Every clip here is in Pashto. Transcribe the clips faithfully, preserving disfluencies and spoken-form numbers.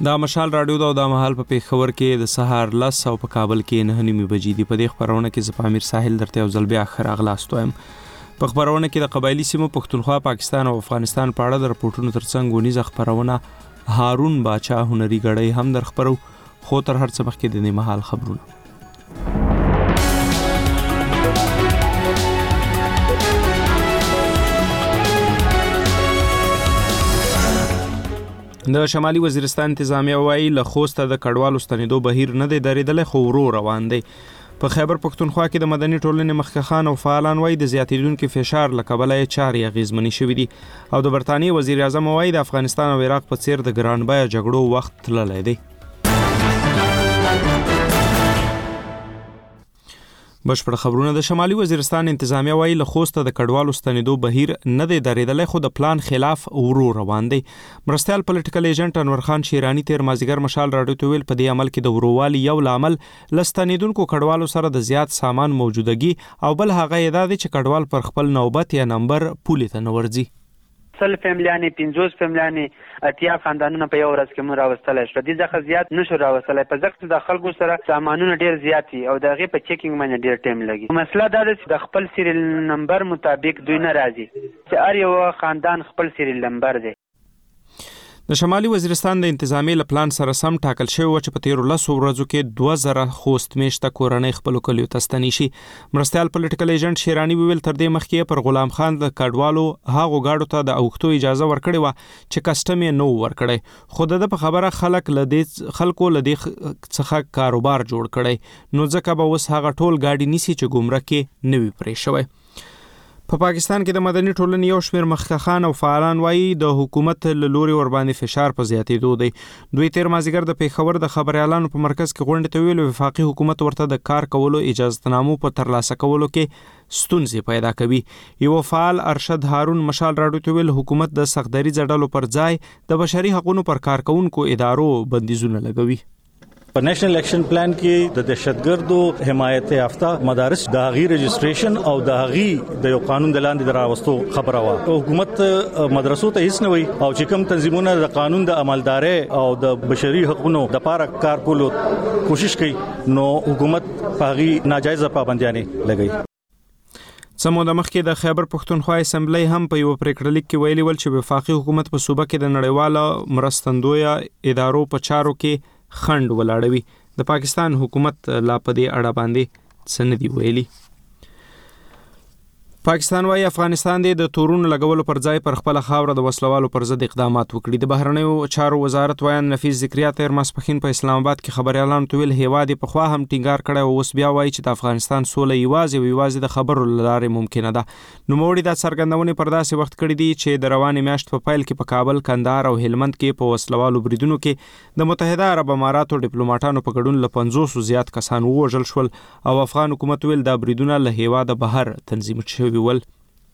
دا مشال رادیو دا د مهال په پیښور کې د سهار لس او په کابل کې نه نیمې بجې دي. په دې خبرونه کې زه پامیر ساحل درته یو ځل بیا ښه راغلاست وایم. په خبرونه کې د قبایلي سیمو پښتونخوا، پاکستان او افغانستان په اړه د رپورټونو ترڅنګ ونیزه خبرونه هارون باچا هنري غړی هم در خبرو، خو تر هر څه مخکې د دې مهال خبرونه. د شمالي وزیرستان انتظامیه وایي له خوسته د کډوالو ستنېدو بهیر نه دی درېدلی، خو ورو روان دی. په خیبر پښتونخوا کې د مدني ټولنې مخکښان او فعالان وایي د زیاتېدونکي فشار له کبله یې چارې اغېزمنې شوي دي. او د برطانیې وزیر اعظم وایي د افغانستان او عراق په څیر د ګران بیه جګړو وخت تللی دی. بشپړ خبرونه. د شمالي وزیرستان انتظامیه وایي له خوسته د کډوالو ستنېدو بهیر نه دی درېدلی، خو د پلان خلاف ورو روان دی. مرستیال پولیټیکل ایجنټ انور خان شیرانی تیر مازدیګر مشال راډیو ته ویل په دې عمل کې د ورووالي یو لامل له ستنېدونکو کډوالو سره د زیات سامان موجودګي او بل هغه یې دا دی چې کډوال پر خپل نوبت یا نمبر پولې ته نه ورځي. سل فیملیانې، پنځوس فیملیانې، اتیا خاندانونه په یو ورځ کې مو راوستلی شو. دې څخه زیات نشو راوستلی. په ځکه د خلکو سره سامانونه ډېر زیات دي او د هغې په چیکینګ باندې ډېر ټایم لګي. مسله دا ده چې د خپل سیریل نمبر مطابق دوی نه راځي، چې هر یو خاندان خپل سیریل نمبر دی. د شمالي وزیرستان د انتظامیې له پلان سره سم ټاکل شوی و چې په تیرو لسو ورځو کې دوه زره خوست میشته کورنۍ خپلو کلیو ته ستنې شي. مرستیال پولیټیکل ایجنټ شیرانی وویل تر دې مخکې پر غلام خان د کډوالو هغو ګاډو ته د اوښتو اجازه ورکړې وه چې کسټم یې نه و ورکړی، خو د ده په خبره خلک له دې خلکو له دې څخه کاروبار جوړ کړی، نو ځکه به اوس هغه ټول ګاډي نیسي چې ګمرک کې نه وي پرې شوی. په پا پاکستان کې د مدني ټولنې یو شمېر مخکښان او فعالان وایي د حکومت له لوري ورباندې فشار په زیاتېدو دی. دوی تیر مازدیګر د پیښور د خبریالانو په مرکز کې غونډې ته ویل وفاقي حکومت ورته د کار کولو اجازتنامو په ترلاسه کولو کې ستونزې پیدا کوي. یو فعال ارشد هارون مشال راډیو ته ویل حکومت د سختدریځه ډلو پر ځای د بشري حقوقو پر کارکونکو ادارو بندیزونه لګوي. په نېشنل اکشن پلان کې د دهشتګردو حمایت یافته مدارس د هغې رجسټریشن او د هغې د یو قانون د لاندې د راوستو خبره وه. حکومت مدرسو ته هیڅ نه وایي او چې کوم تنظیمونه د قانون د عملدارۍ او د بشري حقوقو د پاره کار کولو کوشش کوي، نو حکومت په هغې ناجایزه پابندیانې لګوي. سمو د مخکې د خیبر پښتونخوا اسمبلی هم په یو پریکړه لیک کې ویلي ول چې وفاقي حکومت په صوبه کې د نړیوالو مرستندویه ادارو په چارو کې خند ولاړوي. د پاکستان حکومت لا په دې اړه باندې څه نه دي ویلي. پاکستان وايي افغانستان د تورونو لګولو پر ځای پر خپل خاوره د وسلوالو پر ضد اقدامات وکړي. د بهرنیو چارو وزارت وایي نفیس ذکریا تیر ماسپښین په اسلام آباد کې خبريالانو ته ویل هیواد په خوا هم ټینګار کړی او اوس بیا وایي چې د افغانستان سوله یوازې او یوازې د خبرو لارې ممکنه ده. نو موړي د څرګندونې پر داسې وخت کړی دی چې د روانې میاشت په پیل کې په کابل، کندهار او هلمند کې په وسلوالو بریدونو کې د متحده عرب اماراتو ډیپلوماټانو په ګډون له پنځوسو زیات کسان ووژل شول او افغان حکومت ویل دا بریدونه له هیواده بهر تنظیم شوي ول.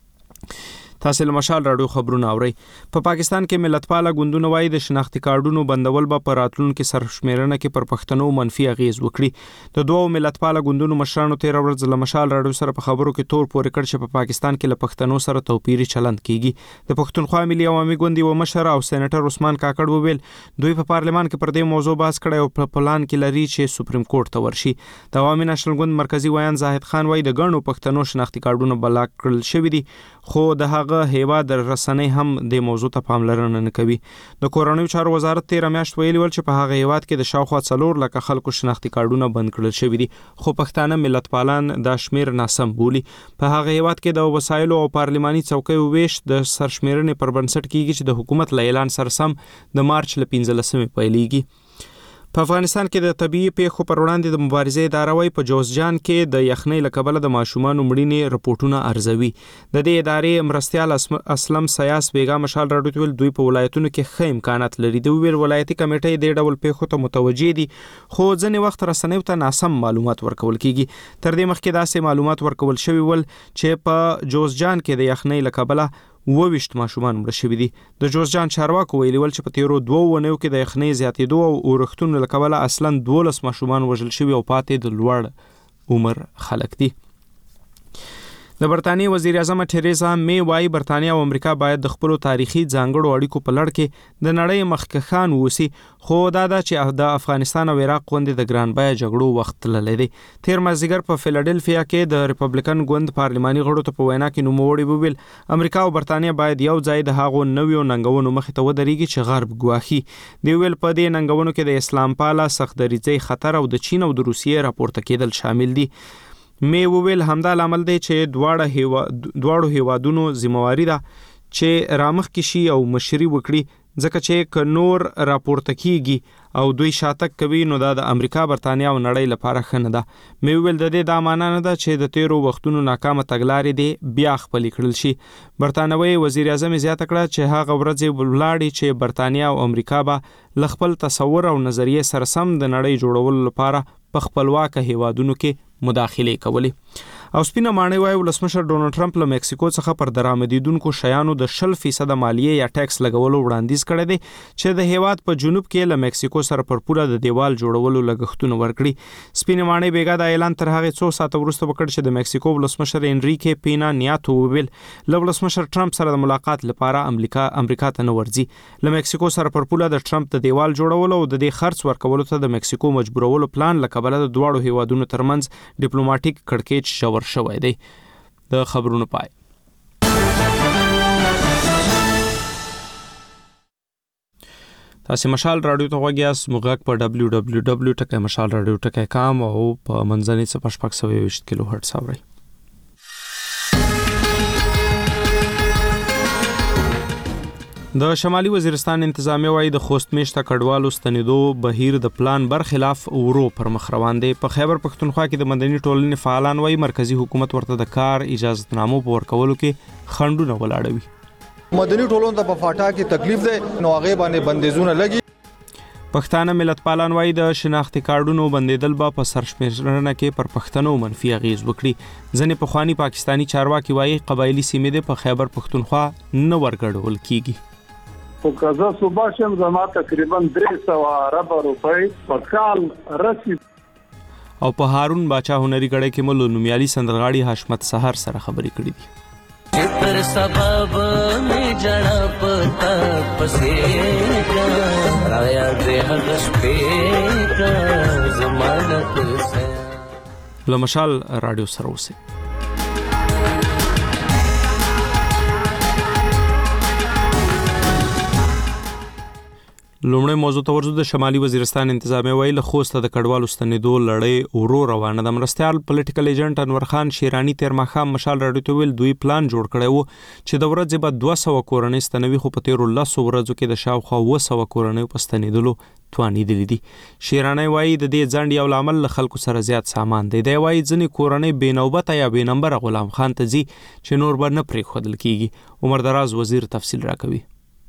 تاسو له مشال راډیو خبرونه اورئ. په پاکستان کې ملتپاله ګوندونه وایي د شناختی کارډونو بندول به په راتلونکو سرشمیرنه کې پر پښتنو منفي اغیز وکړي. د دوو ملتپاله ګوندونو مشرانو تیر ورځ له مشال راډیو سره په خبرو کې تور پورې کړ چې په پاکستان کې له پښتنو سره توپیري چلند کیږي. د پښتونخوا ملي عوامي ګوند یو مشر او سېنیټر عثمان کاکړ وویل دوی په پارلمان کې پر دې موضوع بحث کړی او په پلان کې لري چې سپریم کورټ ته ورشي. د عوامي نېشنل ګوند مرکزی ویان زاهد خان وایي د ګڼو پښتنو شناختی کارډونه بلاک کړل شوي دي، خو د هغه هیواد رسنۍ هم د موضوع ته پاملرنه نه کوي. د کورنیو چارو وزارت تیر میاشت ویلي ول چې په هغه هیواد کې د شاوخوا څلور لکه خلکو شناختی کارډونه بند کړل شوي دي، خو پښتانه ملتپالان دا شمیر ناسم بولي. په هغه هیواد کې د وسایلو او پارلماني څوکیو ویش د سرشمیرنې پر بنسټ کیږي چې د حکومت له اعلان سره سم د مارچ له پنځلسمې پیلېږي. په افغانستان کې د طبيعي پیښو پر وړاندې د مبارزې اداره وایي په جوزجان کې د یخنۍ له کبله د ماشومانو مړینې رپورټونه ارزوي. د دې ادارې مرستیال اسلم سیاس بیګا مشال راډیو ته دوی په ولایتونو کې ښه امکانات لري. د ویل ولایتي کمیټې د ډول پیښو ته متوجي دي، خو ځینې وخت رسنیو ته ناسم معلومات ورکول کیږي. تر دې مخکې داسې معلومات ورکول شوي ول چې په جوزجان کې د یخنۍ له کبله وویشت ماشومان مړه شوي دي. د جوزجان چارواکو ویلي ول چې په تیرو دوو ونیو کې د یخنۍ زیاتېدو او اورښتونو له کبله اصلا دولس ماشومان وژل شوي او پاتې د لوړ عمر خلک دي. د برتانیې وزیر اعظم تریزا می وايي برتانیه او امریکا باید د خپل تاریخي ځانګړو اړیکو په لړ کې د نړۍ مخکښان ووسی، خو دا دا چې د افغانستان او عراق غونډې د ګران بیه جګړو وخت للی دی. تیر مازدیګر په فیلادلفیا کې د ریپبلیکن ګوند پارلماني غړو ته په وینا کې نوموړي وویل امریکا او برتانیه باید یو ځای د هغو نویو ننګونو مخې ته ودرېږي چې غرب ګواښي. دی ویل په دې ننګونو کې د اسلام پاله سخت دریځۍ خطر او د چین او د روسیې راپورته کېدل شامل دي. می وویل همدا لامل دی چې دواړه هیوا دواړو هیوادونو ذمہواری ده چې رامخ کې شي او مشري وکړي، ځکه چې ک نور راپورته کیږي او دوی شاتک کوي نو دا د امریکا، برتانیه او نړۍ لپاره ښه نه ده. می ویل د دې دا معنی نه ده چې د تیرو وختونو ناکامه تګلارې دی بیا خپل کړل شي. برتانوي وزیر اعظم زیاته کړه چې هغه ورځ ولاړې چې برتانیه او امریکا به ل خپل تصور او نظریه سره سم د نړۍ جوړولو لپاره په خپلواکه هیوادونو کې مداخله کوي. او سپینه معنی وایي ولسمشر ډونالد ټرمپ له مکسیکو څخه پر درآمدیدونکو شیانو د شل فیصد مالیه یا ټیکس لګولو وړاندیز کړی دی چې د هیواد په جنوب کې له مکسیکو سره پر پوله د دیوال جوړولو لګښتونه ورکړي. سپینه معنی بیګا د اعلان تر هغه څو ساعته وروسته وکړ چې د مکسیکو ولسمشر انریکه پینا نیاتو ویل له ولسمشر ټرمپ سره د ملاقات لپاره امریکا امریکا ته نه ورځي. له مکسیکو سره پر پوله د ټرمپ د دیوال جوړولو او د دې خرڅ ورکولو ته د مکسیکو مجبورولو پلان لکبله د دواړو هیوادونو ترمنځ ډیپلوماټیک کړکېچ ژور شوی دی. د خبرونو پای. تاسو مشال رادیو ته وګیاس مغاک په دبلیو دبلیو دبلیو ټکی مشال رادیو ټکی کام او په منځنۍ صفحه شپږ سوه یوویشت کیلو هرتز اوري. د شمالي وزیرستان انتظامیه وايي د خوست میشته کډوالو ستنېدو بهیر د پلان برخلاف ورو پر مخ روان دی. په خیبر پښتونخوا کې د مدني ټولنې فعالان وايي مرکزی حکومت ورته د کار اجازهتنامو په ورکولو کې خنډونه ولاړوي. مدني ټولنې ته په فاټا کې تکلیف دی نو هغه باندې بندیزونه لګي. پښتانه ملت پالان وايي د شناختی کارډونو بندیدل به په سرشمېرنه کې پر پښتنو منفي اغیز وکړي. ځنې پخوانی پاکستانی چارواکي وايي قبایلی سیمې د په خیبر پښتونخوا نه ورګډول کیږي. په قضا صوبه شم زما تقریبا درې سوه ارب روپۍ په کال رسید. او په هارون باچا هنري غړې کې مولو نومیالي سندرغاړي حشمت سحر سره خبرې کړې دي. پر سبب می جړه پتا پسې رایا دې هغه شپې زمانت سه لمشال رادیو سره اوسه. لومړی موضوع ته ورځو. د شمالي وزیرستان انتظامیه ویل له خوسته د کډوالو ستنېدو لړۍ ورو روانه ده. مرستیال پولیټیکل ایجنټ انور خان شیرانی تیر ماښام مشال راډیو ته ویل دوی پلان جوړ کړی وو چې د ورځې به دوه سوه کورنۍ ستنوي، خو په تیرو لسو ورځو کې د شاوخوا اووه سوه کورنیو په ستنېدلو توانېدلي دي. شیرانی وایي د دې ځنډ یو لامل له خلکو سره زیات سامان دی. دی وایي ځینې کورنۍ بې نوبته یا بې نمبره غلام خان ته ځي چې نور به نه پرېښودل کېږي. عمر دراز وزیر تفصیل راکوي.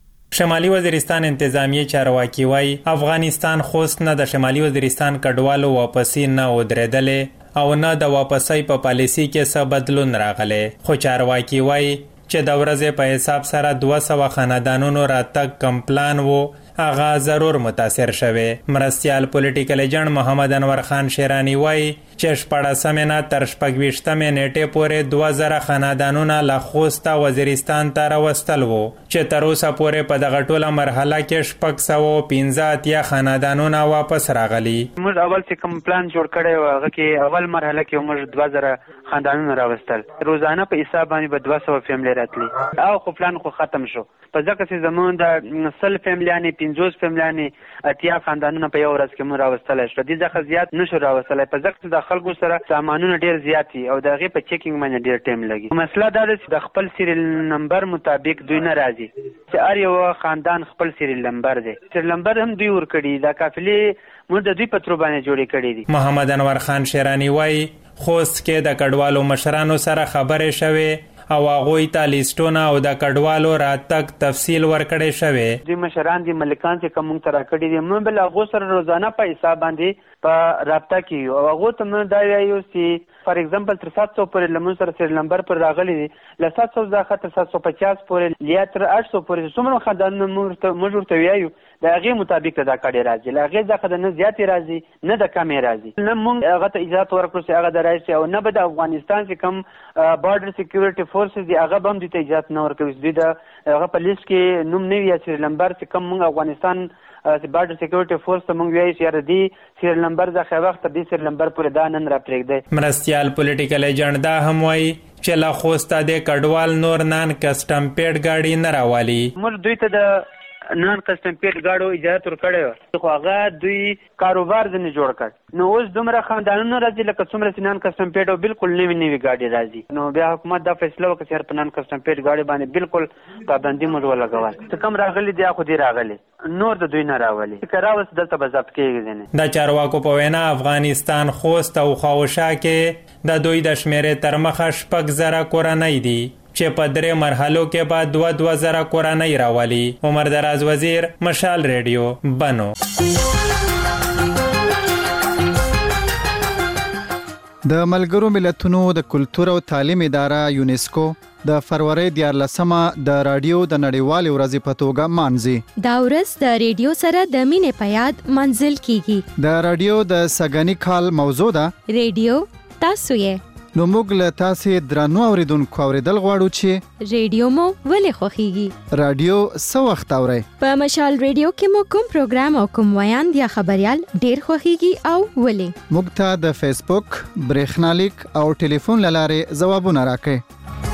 شمالي وزیرستان انتظامیه چارواکي وايي افغانستان خوست نه د شمالي وزیرستان کډوالو واپسی نه ودرېدلې او نه د واپسی په پالیسي کې څه بدلون راغلی. خو چارواکي وايي چې د ورځې په حساب سره دوه سوه خاندانونو راتګ کم پلان وو هغه ضرور متاثر شوه. مرستیال پولیټیکل ایجنټ محمد انور خان شیرانی وايي چې شپاړسمه نه تر شپږویشتمه نیټې پورې دوه زره خاندانونه له خوسته وزیرستان ته راوستل وو چې تر اوسه پورې په دغه ټوله مرحله کې شپږ سوه پنځه اتیا خاندانونه واپس راغلي. موږ اول چې کوم پلان جوړ کړی و هغه کې اول مرحله کې موږ دوه زره خاندانونه راوستل. روزانه په حساب باندې به دوه سوه فیملی راتلی او خو پلان خو ختم شو. په ځکه چې زمون د سل فیملیانې پنځوس فیملیانې اتیا خاندانونه په یو ورځ کې موږ راوستلی شو. دې څخه زیات نشو راوستلی په ځکه چې د خلکو سره سامانونه ډېر زیات دي او د هغې په چیکینګ باندې ډېر ټایم لګي. مسله دا ده چې د خپل سیریل نمبر مطابق دوی نه راځي چې هر یو خاندان خپل سیریل نمبر دی. سیریل نمبر هم دوی ورکړي. دا قافلې موږ د دوی په ترو باندې جوړې کړي دي. محمد انور خان شیرانی وایي خوست کې د کډوالو مشرانو سره خبرې شوې او هغوی ته لیسټونه او د کډوالو راتګ تفصیل ورکړی شوی. دوی مشران دي ملکان چې کوم موږ ته راکړي دي موږ به له هغو سره روزانه په حساب باندې په رابطه کې یو او هغو ته موږ دا وایو چې فار ایگزامپل تر سات سوه پورې له موږ سره سیریل نمبر پر راغلی دي له سات سوه څخه تر سات سوه پچاس پورې یا تر اټ سوه پورې څومره خاندانونه موږ ورته وایو د هغې مطابق دا کډې راځي، له هغې څخه د نه زیاتې راځي نه د کمې راځي. نه موږ هغه ته اجازه ورکړو چې هغه د راشي، او نه به د افغانستان چې کوم بارډر سکیورټي فورسز دي هغه به هم دوی ته اجازه نه ورکوي چې دوی د هغه په لیست کې نوم نه وي یا سیریل نمبر چې کوم موږ افغانستان بارډر سکیورټي فورس ته موږ وایو چې یاره دې سیریل نمبر څخه وخت تر دې سیریل نمبر پورې دا نن را پرېږدی. مرستیال پولیټیکل ایجنټ دا هم وایي چې لا خوسته د کډوال نور نان کسټم پیډ ګاډي نه راوالي. موږ دوی ته د نان کسټم پیډ ګاډو اجازه ورکړې وه، خو هغه دوی کاروبار ځنې جوړ کړ. نو اوس دومره خاندانونه راځي لکه څومره چې نان کسټم پیډ او بالکل نوي نوي ګاډي راځي. نو بیا حکومت دا فیصله وکړه چې په نان کسټم پیډ ګاډي باندې بالکل پابندي موږ ولګول. چې کوم راغلي دي خو دې راغلي، نور د دوی نه راولي، که راوست دلته به ضبط کېږي ځینې. د چارواکو په وینا افغانستان خوست او خاوشا کې د دوی د شمیرې تر مخه شپږ زره کورنۍ دي چې په درې مرحلو کې به دوه دوه زره کورنۍ راولي. عمر دراز وزیر، مشال ریډیو، بنو. د ملګرو ملتونو د کلتور او تعلیم اداره یونیسکو د فروری دیارلسمه د رادیو د نړیوالې ورځې په توګه مانځي. دا ورځ د ریډیو سره د مینې په یاد منځل کیږي. د رادیو د سګنی کال موضوع ده ریډیو تاسو یې. نو موږ له تاسې درنو اوریدونکو اوریدل غواړو چې ریډیو مو ولې خوښیږي. رادیو څه وخت اورئ؟ په مشال ریډیو کې مو کوم پروګرام او کوم ویاند یا خبريال ډیر خوښیږي او ولې؟ موږ ته د فیسبوک، برېښنالیک او ټلیفون له لارې ځوابونه راکړئ.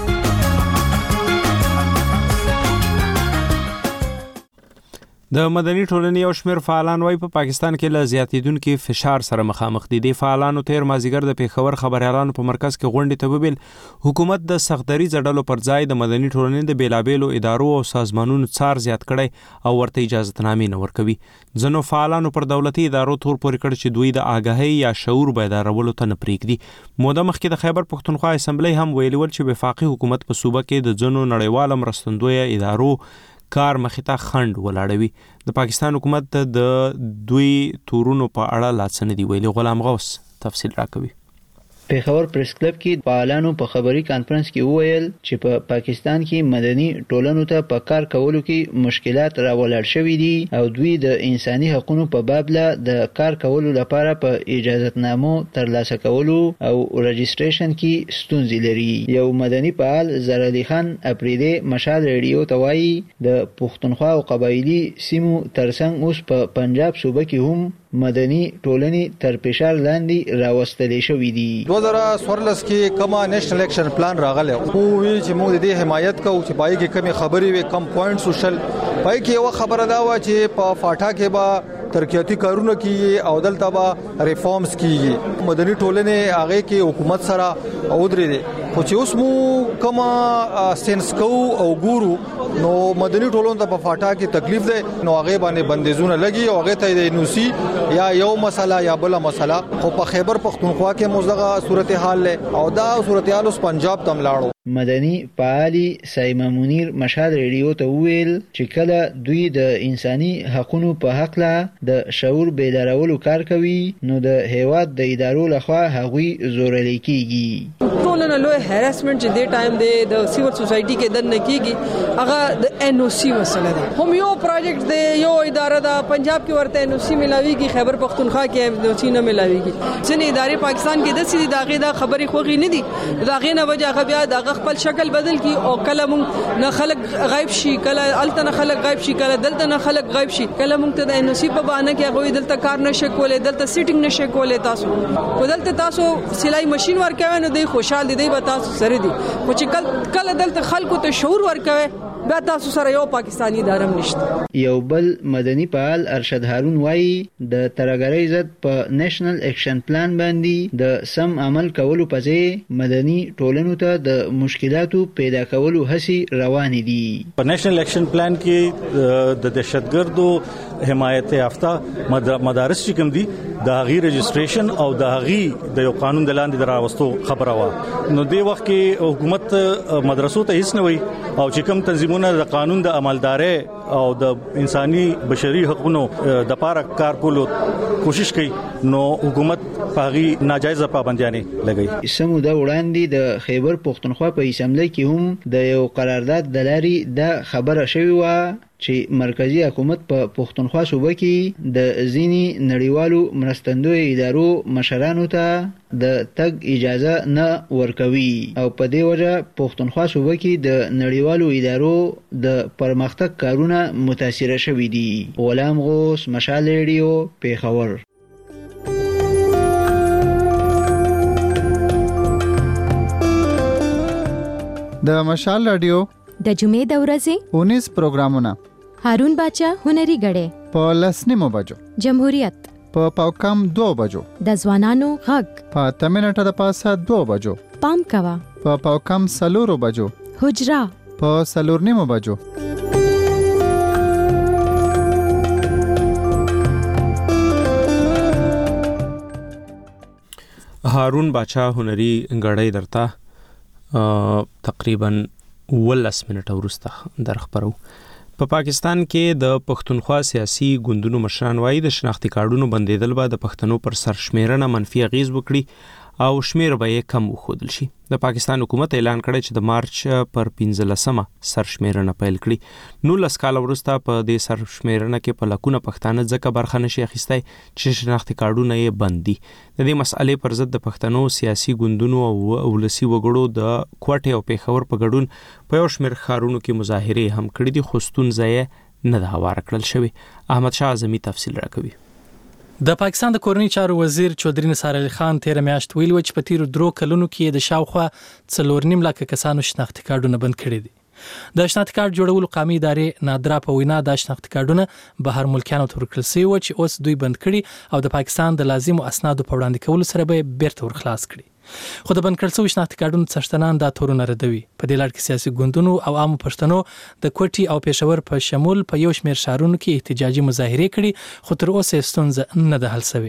د مدني ټولنې یو شمېر فعالان وايي په پاکستان کې له زیاتېدونکي فشار سره مخامخ دي. د فعالانو تیر مازیګر د پیښور خبريالانو په مرکز کې غونډې ته وبیل حکومت د سختدري ځړلو پر ځای د مدني ټولنې د بیلابېلو ادارو او سازمانونو څار زیات کړي او ورته اجازهتنامې نه ورکوي. ځینو فعالانو پر دولتي ادارو تور پورې کړ چې دوی د آګاهۍ یا شعور بیدارولو ته نه پرېږدي. موده مخکې د خیبر پښتونخوا اسمبلی هم ویلي ول چې وفاقي حکومت په صوبه کې د ځینو نړیوالو مرستندویه ادارو کار مخې ته خنډ ولاړوي. د پاکستان حکومت د دوی تورونو په اړه لا څه نه دي ویلي. غلام غوث تفصیل راکوي. پیښور پریس کلب کې فعالانو په خبري کانفرنس کې وویل چې په پا پاکستان کې مدني ټولنو ته په کار کولو کې مشکلات راولاړ شوي دي او دوی د انساني حقوقو په باب له د کار کولو لپاره په اجازهتنامو ترلاسه کولو او رجسټریشن کې ستونزې لري. یو مدني فعال زهر علي خان اپریدي مشال ریډیو ته وایي د پښتونخوا او قبایلی سیمو ترڅنګ اوس په پنجاب صوبه کې هم مدني ټولنې تر فشار لاندې راوستلې شوې دي. دوه زره څوارلس کې کومه نېشنل اکشن پلان راغلی خو وی چې موږ د دې حمایت کوو چې پای کې کمی خبرې وي، کم پوینټس وشل. پای کې یو خبره دا و چې په فاټا کې به ترقیاتي کارونه کیږي او دلته به ریفارمز کیږي. مدني ټولنې هغه کې حکومت سره او درې دي خو چې اوس مو کومه سنس کوو او ګورو نو مدني ټولنې ته په فاټا کې تکلیف ده، نو هغه باندې بندیزونه لګي او هغه ته د انوسی یا یو مسله یا بل مسله. خو په خیبر پښتونخوا کې موزغه صورتحال له او دا صورتحال اوس پنجاب تم لاړو. مدني فعالي سایما منیر مشال ریډیو ته ویل چې کله دوی د انساني حقوقو په حق له د شعور بیدارولو کار کوي نو د هیواد د ادارو لخوا هغوی زورل کیږي. ټولنه لوی هراسمنت چې د ټایم د د سیول سوسايټي کې دنه کیږي هغه د ان او سی مسله ده. هم یو پروجیکټ دی، یو اداره ده، پنجاب کې ورته ان او سی ملاويږي، خیبر پښتونخوا کې ان او سی نه ملاويږي. ځینې ادارې پاکستان کې د سړي داغه د خبرې خوږی نه دي، داغه نه وجه هغه بیا دغه خپل شکل بدل کی او کله مونږ نه خلک غایب شي، کله الته نه خلک غایب شي، کله دلته نه خلک غایب شي، کله مونږ ته د ان او سی په بهانه کې هغه دلته کار نشه کولای، دلته سیټینګ نشه کولای. تاسو کو دلته تاسو سلای ماشين ورکوي نو دوی خوشاله دي، به تاسو سره دي. خو چې کله کله دلته خلکو ته شعور ورکوي بیا تاسو سره یو پاکستانی اداره نشته. یو بل مدني فعال ارشد هارون وایي د ترګری ضد په نېشنل اکشن پلان باندې د سم عمل کولو په ځای مدني ټولنو ته د مشکلاتو پیدا کولو هڅې روان دي. په نېشنل اکشن پلان کې د دهشتګردو حمایت یافته مدارس چې کوم دي د هغې رجسټریشن او د هغې د یو قانون د لاندې د راوستو خبره وه. نو دې وخت کې حکومت مدرسو ته هیڅ نه وایي او چې کوم تنظیمونه د قانون د عملدارۍ او د انساني بشري حقوقو د پاره کار کولو کوشش کوي نو حکومت پاغي ناجایز پابندیانه لګي. سموده وړاندې د خیبر پښتونخوا په اسمبلی کې هم د یو قرارداد د لارې د خبره شوی و چې مرکزی حکومت په پښتونخوا صوبه کې د ځینی نړیوالو مرستندوی ادارو مشرانو ته د تګ اجازه نه ورکوي او په دې وجه پښتونخوا صوبه کې د نړیوالو ادارو د پرمختګ کارونه متاثر شوي دي. غلام غوث، مشال ریډیو، پیښور. د مشال رادیو د جمعې د ورځې اونیس پروګرامونه. هارون باچا هنري غړې په لسنیمو بجو. جمهوریت په پاوکم دو بجو. د ځوانانو غږ په تمنټه د پاسه دو بجو. پام کوا په پاوکم سلورو بجو. حجرا په سلورنیمو بجو. هارون باچا هنري غړې درته تقریبا ولس منټه وروسته در خبرو. په پاکستان کې د پښتونخوا سیاسي ګوندونو مشران وایي د شناختی کارډونو بندیدل به د پښتنو پر سرشمیرنه منفي اغیز وکړي او شمیر به یې کم وښودل شي. د پاکستان حکومت اعلان کړی چې د مارچ پر پنځلسمه سرشمیرنه پیل کړي. نولس کال وروسته په دې سرشمیرنه کې په لکونه پښتانه ځکه برخه نشي اخیستی چې شناختی کارډونه یې بند دي. د دې مسئلې پر ضد د پښتنو سیاسي ګوندونو او ولسي وګړو د کوټې او پیښور په ګډون په یو شمېر ښارونو کې مظاهرې هم کړې دي، خو ستونزه یې نه ده هواره کړل شوې. احمد شاه اعظمي تفصیل راکوي. د پاکستان د کورنۍ چارو وزیر چودري نثار علي خان تیر میاشت ویل و چې په تیرو درو کلونو کې د شاوخوا څلور نیم لک کسانو شناختی کارډونه بند کړي دي. د شناختی کارت جوړولو قومي ادارې نادرا په وینا د شناختی کارډونه بهر ملکیانو ته ورکړل شوي و چې اوس دوی بند کړي او د پاکستان د لازمو اسنادو په وړاندې کولو سره به بیرته ورخلاص کړي. خو د بند کړل شوي شناختی کارډونو څښتنان دا تورونه ردوي. په دې لړ کې سیاسي ګوندونو او عامو پښتنو د کوټي او پېښور په شمول په یو شمېر ښارونو کې احتجاجي مظاهرې کړي، خو تر اوسه ستونزه نه ده حل شوې.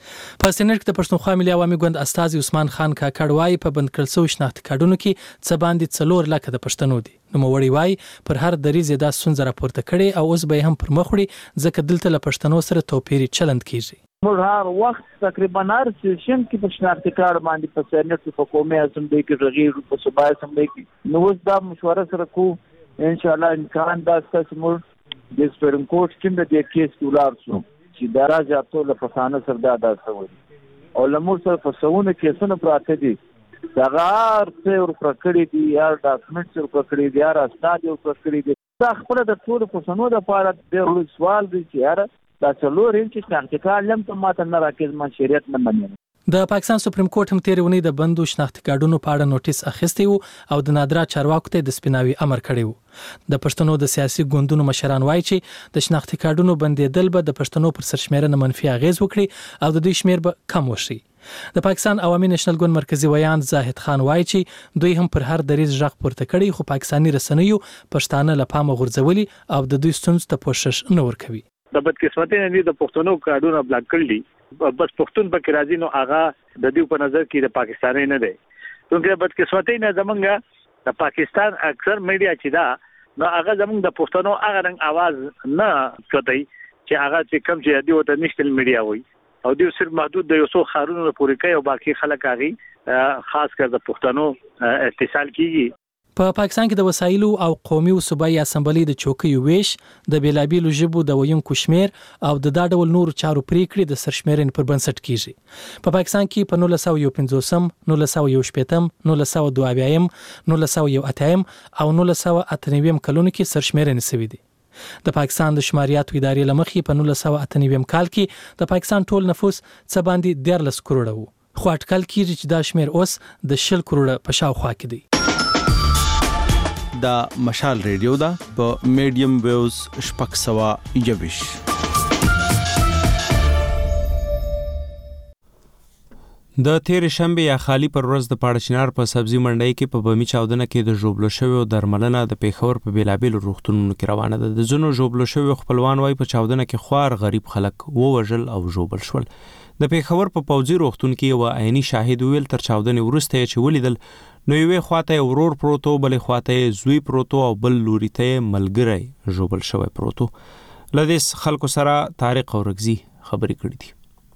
په سینټ کې د پښتونخوا ملي عوامي ګوند استازي عثمان خان کاکړ وايي په بند کړل شوي شناختی کارډونو کې څه باندې څلور لکه د پښتنو دي. نوموړی وايي پر هر دریځ دا ستونزه راپورته کړي او اوس به هم پر مخ وړي ځکه دلته له پښتنو سره توپیري چلند کیږي. موږ هر وخت تقریبا هر سیشن کې په شناختی کارت باندې په سینټ په قومي اسمبلی کې رغیر په صوبایي اسمبلی کې نو اوس دا مشوره سره کو ان شاء الله امکان دا چې موږ د سپریم کورټ کې د دې کیس ولر شو چې درجه ټول په فانه سره دا داسوي او لمر سره په سونه کیسونه پراته دي دا غار څه ور پرکړی دي یا ډاکومنټ ور پرکړی دي یا استاد ور پرکړی دي دا خپل د ټول پښتنو د پاره د سوال دي چې یاره دا څلور انچ شناختی کارت لم ته ماته نه راکېز ما شریعت نه مني. د پاکستان سپریم کورټ هم تیرې ونې د بندو شناختی کارډونو په اړه نوټیس اخیستی وو او د نادرا چارواکو ته د سپیناوي امر کړی وو. د پښتنو د سیاسي ګوندونو مشران وایي چې د شناختی کارډونو بندیدل به د پښتنو پر سرشمیرنه منفي اغیز وکړي او د دوی شمیر به کم وشي. د پاکستان عوامي نېشنل ګوند مرکزی ویان زاهد خان وایي چې دوی هم پر هر دریځ ژغ پورته کړي، خو پاکستاني رسنیو پښتانه له پامه غورځولي او د دوی ستونزو ته پوښښ نه ورکوي. د بدقسمتۍ نه د پښتنو کارډونه بلاک کړل، بس پښتون پکې راځي نو هغه د دې په نظر کې د پاکستاني نه دی. څنګه بدقسمتۍ نه زمونږ د پاکستان اکثر میډیا چې دا نو هغه زمونږ د پښتنو هغه رنګ आवाज نه کوي چې هغه چې کم چې دی وته نشټل میډیا وي او دوی صرف محدود د یو څو خارونو پورې کوي او باقي خلک هغه خاص کر د پښتنو اتصال کیږي. په پاکستان کې د وسایلو او قومي او صوبایي اسمبلی د چوکیو ویش د بیلابیلو ژبو د ویونکو شمیر او د دا ډول نور چارو پریکړې د سرشمیرنې پر بنسټ کیږي. په پاکستان کې په نولس سوه یو پنځوسم، نولس سوه یو شپږم، نولس سوه دوه اویایم، نولس سوه یو اتایم او نولس سوه اته نویم کلونو کې سرشمیرنې شوې دي. د پاکستان د شماریاتو ادارې لمخې په نولس سوه اته نویم کال کې د پاکستان ټول نفوس څه باندې دیارلس کروڑه وو، خو اټکل کیږي چې دا شمیر اوس د شل کروڑه په شاوخوا کې دی. دا مشال ریډیو دا په میډیم ویوز شپږ سوه یوویش. د تیر شنبه یا خالی پر ورځ د پاړچنار په سبزی منډي کې په بمی چاودنه کې د جوړبلو شوی درملنه د پیښور په بیلابیل روغتونونو کې روانه ده. د زونو جوړبلو شوی خپلوان وای په چاودنه کې خوار غریب خلک ووجل او جوړبل شول. د پیښور په پوځي روغتون کې یو عیني شاهد ویل تر چاودنې وروسته چې ولیدل نو یوې خواته ورور پروتو، بلې خواته زوی پروتو او بل لوري ته ملګری جوړبل شوی پروتو. لدیس خلکو سره طارق اورغزي خبرې کړې دي.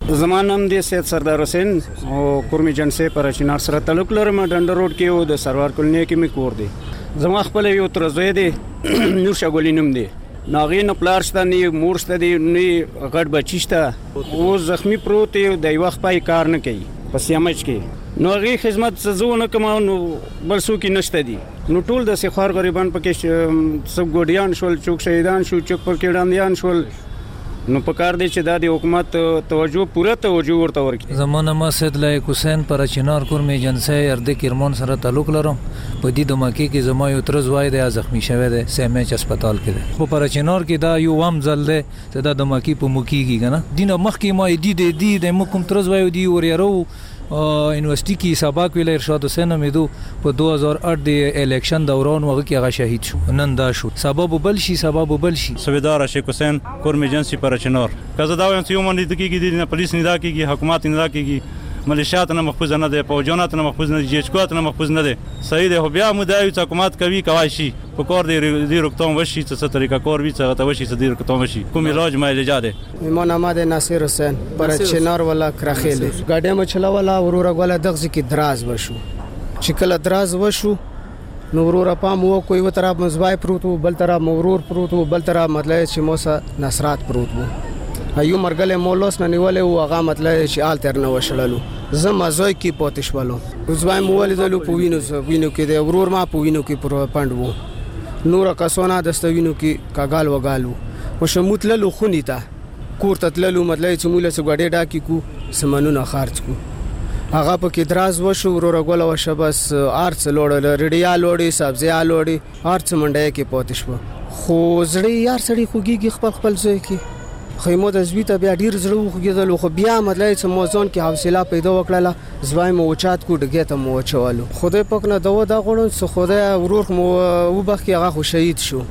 زما نام دی سید سردار حسین او کورمی جنسه پر چنار سره تعلق لرم. ډنډر روډ کې او د سروار کلنی کې می کور دی. زما خپل یو تر زوی دی نور شګولې نوم دی. ناغې نه پلار شته نه مور شته دی نه غټ بچی شته او زخمی پروت دی. د یو وخت پای کار نه کوي په سیمج کې. نو هغې خدمت زونه کوم نو بل څوک نشته دي. نو ټول د سخوار غریبان پکې سب ګوډیان شول، چوک شهیدان شو، چوک پر کې ډاندیان شول. نو پکار دی چې د حکومت توجه پوره توجه ورته ورکړي. زمونه ما سید لایق حسین پر چنار کورمی جنسه ارده کرمان سره تعلق لرم. په دې دماکي کې زما یو تر زوی دی زخمی شوی دی سیمچ هسپتال کې دی. خو پر چنار کې دا یو وام ځل دی چې دا دماکي په موکیږي کنه. دینه مخکې ما دی دی دی د مکم تر زوی دی وريرو یونیورسيټي کې سبق ویل ارشاد حسین امیدو په دو هزار و آठ د الیکشن دوران وغه کې هغه شهید شو. نن دا شو سبب بل شي سبب بل شي. سویدار شیخ حسین کورمی جنسی پر چنار کزه دا ویم چې یو منډه کېږي د پولیس نه دا کېږي حکومت نه دا کېږي ملیشیات نه محفوظ نه دي فوجونات نه محفوظ نه دي جیچکوات نه محفوظ نه دي. صحیح دی. خو بیا مو دا یو حکومت کوي کوي شي په کور دی دی روکتون وشي څه طریقه کور وی څه ته وشي څه دی روکتون وشي کوم علاج ما علاج ده. ایمان احمد ناصر حسین پر چنار ولا کرخیل ګاډه مچلا ولا ورور غولا دغه کی دراز وشو چې کله دراز وشو نو ورور پام وو کوئی و طرف مزبای پروت بل طرف مورور پروت بل طرف مطلب چې موسا نصرات پروت وو. ایو مرګله مولوس نه نیولې او هغه مطلب چې آل تر نه وشللو زما زوی کی پوتش والو زوی مولې دلو پوینو وینو کې د ورور ما پوینو کې پر پاند وو. نور کسونه دستوینو کې کاګال وګالو او شموتللو خونیتا کورته تللو مطلب چې مولا څه غړې ډاکی کو سمنونه خارج کو. هغه په کې دراز وشو ورور غول او شبس ارڅ لوړل رډیا لوړی سبزی لوړی ارڅ منډه کې پوتش وو. خو زړی یار سړی خوږي خپل خپل ځای کې خیمو د زویته بیا ډیر زړه خوږیدل. خو بیا مطلب چې موزون کې حوصله پیدا وکړه زوی مو وچات کو ډګه ته مو چوالو. خدای پاک نه دوا دا غوړن څه خدای ورور مو وبخ کې هغه خو شهید شو.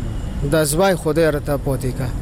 د زوی خدای رته پاتې کا.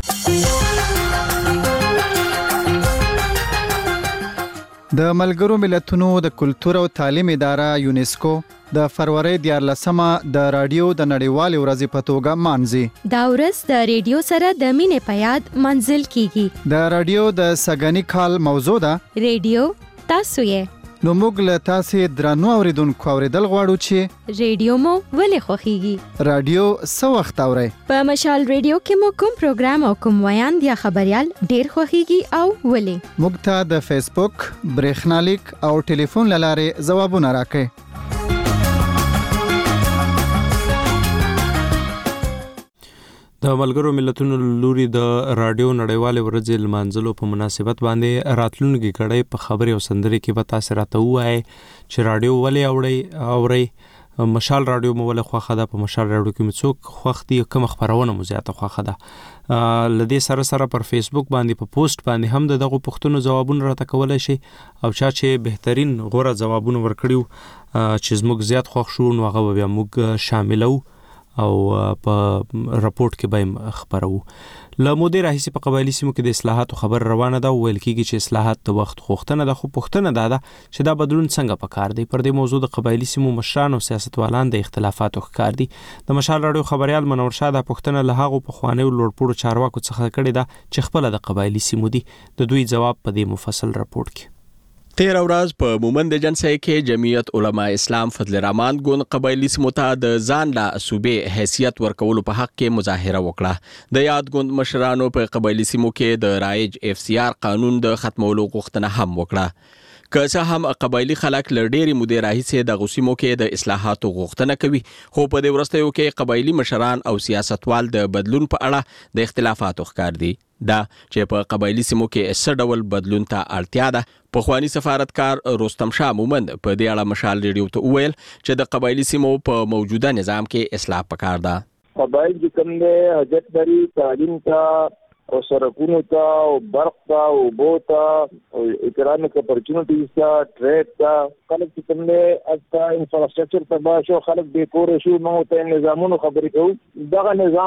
د ملګرو ملتونو د کلتور او تعلیم اداره یونیسکو د فروری دیارلسمه د رادیو د نړیوالې ورځې په توګه مانځي. دا ورځ د ریډیو سره د مینې په یاد منځل کیږي. د رادیو د سګنی کال موضوع ده ریډیو تاسو یې. نو موږ له تاسو درنو اوریدونکو اوریدل غواړو چې ریډیو مو ولې خوښیږي. رادیو څه وخت اورئ؟ په مشال ریډیو کې مو کوم پروګرام او کوم ویاند یا خبريال ډیر خوښیږي او ولې؟ موږ ته د فیسبوک، برېښنالیک او ټلیفون لاره ځوابونه راکړئ. د ملګرو ملتونو لوري د رادیو نړیوالې ورځې لمانځلو په مناسبت باندې راتلونکي کړي په خبري او سندري کې به تاسو راته وایي چې رادیو ولې اوري اوري مشال رادیو مو ولې خوښه ده. په مشال رادیو کې څوک خوښ دي کوم خبرونه مو زیاته خوښه ده. لدې سره سره پر فیسبوک باندې په پوسټ باندې هم دغه پوښتنو جوابونه راته کولای شي او چا چې بهترین غوړه جوابونه ورکړیو چې زموږ زیات خوښ شو نو هغه بیا موږ شاملو او په راپورټ کې به خبرو. له مودې راهیسې په قبایلی سیمو کې د اصلاحاتو خبر روانه ده. ویل کېږي چې اصلاحات د وخت غوښتنه ده. خو پوښتنه دا ده چې دا بدلون څنګه پکار دی. پر دې موضوع د قبایلی سیمو مشران او سیاستوالان د اختلافاتو ښکار دي. د مشال راډیو خبريال منور شاه دا پوښتنه له هغو پخوانیو لوړپوړو چارواکو څخه کړې ده چې خپل د قبایلی سیمو دي. د دوی جواب په دې مفصل راپورټ کې. تیر ورځ په مومند جنسه کې جمعیت علما اسلام فضل الرحمن ګوند قبایلی سیمو ته د ځان لا صوبې حیثیت ورکولو په حق کې مظاهره وکړه. د یاد ګوند مشرانو په قبایلی سیمو کې د رایج اف سی آر قانون د ختمولو غوښتنه هم وکړه. که څه هم قبایلی خلک له ډېرې مودې راهیسې د غوسیمو کې د اصلاحاتو غوښتنه کوي خو په دې وروستیو کې قبایلی مشران او سیاستوال د بدلون په اړه د اختلافاتو ښکار دي. دا چې په قبایلی سیمو کې څه ډول بدلون ته اړتیا ده. پخوانی سفارتکار رستم شاه مومند په دې اړه مشال ریډیو ته وویل چې د قبایلی سیمو په موجوده نظام کې اصلاح پکار ده. قبایل چې کوم دی حاجت لري تعلیم ته او سرکونو ته او برق ته او اوبو ته او اکرامک اپرچونټیز ته ټریډ ته خلک چې کوم دی اته انفراستراکچر تباه شو خلک بې کوره شو نو ته نظامونو خبرې کوو. دغه نظام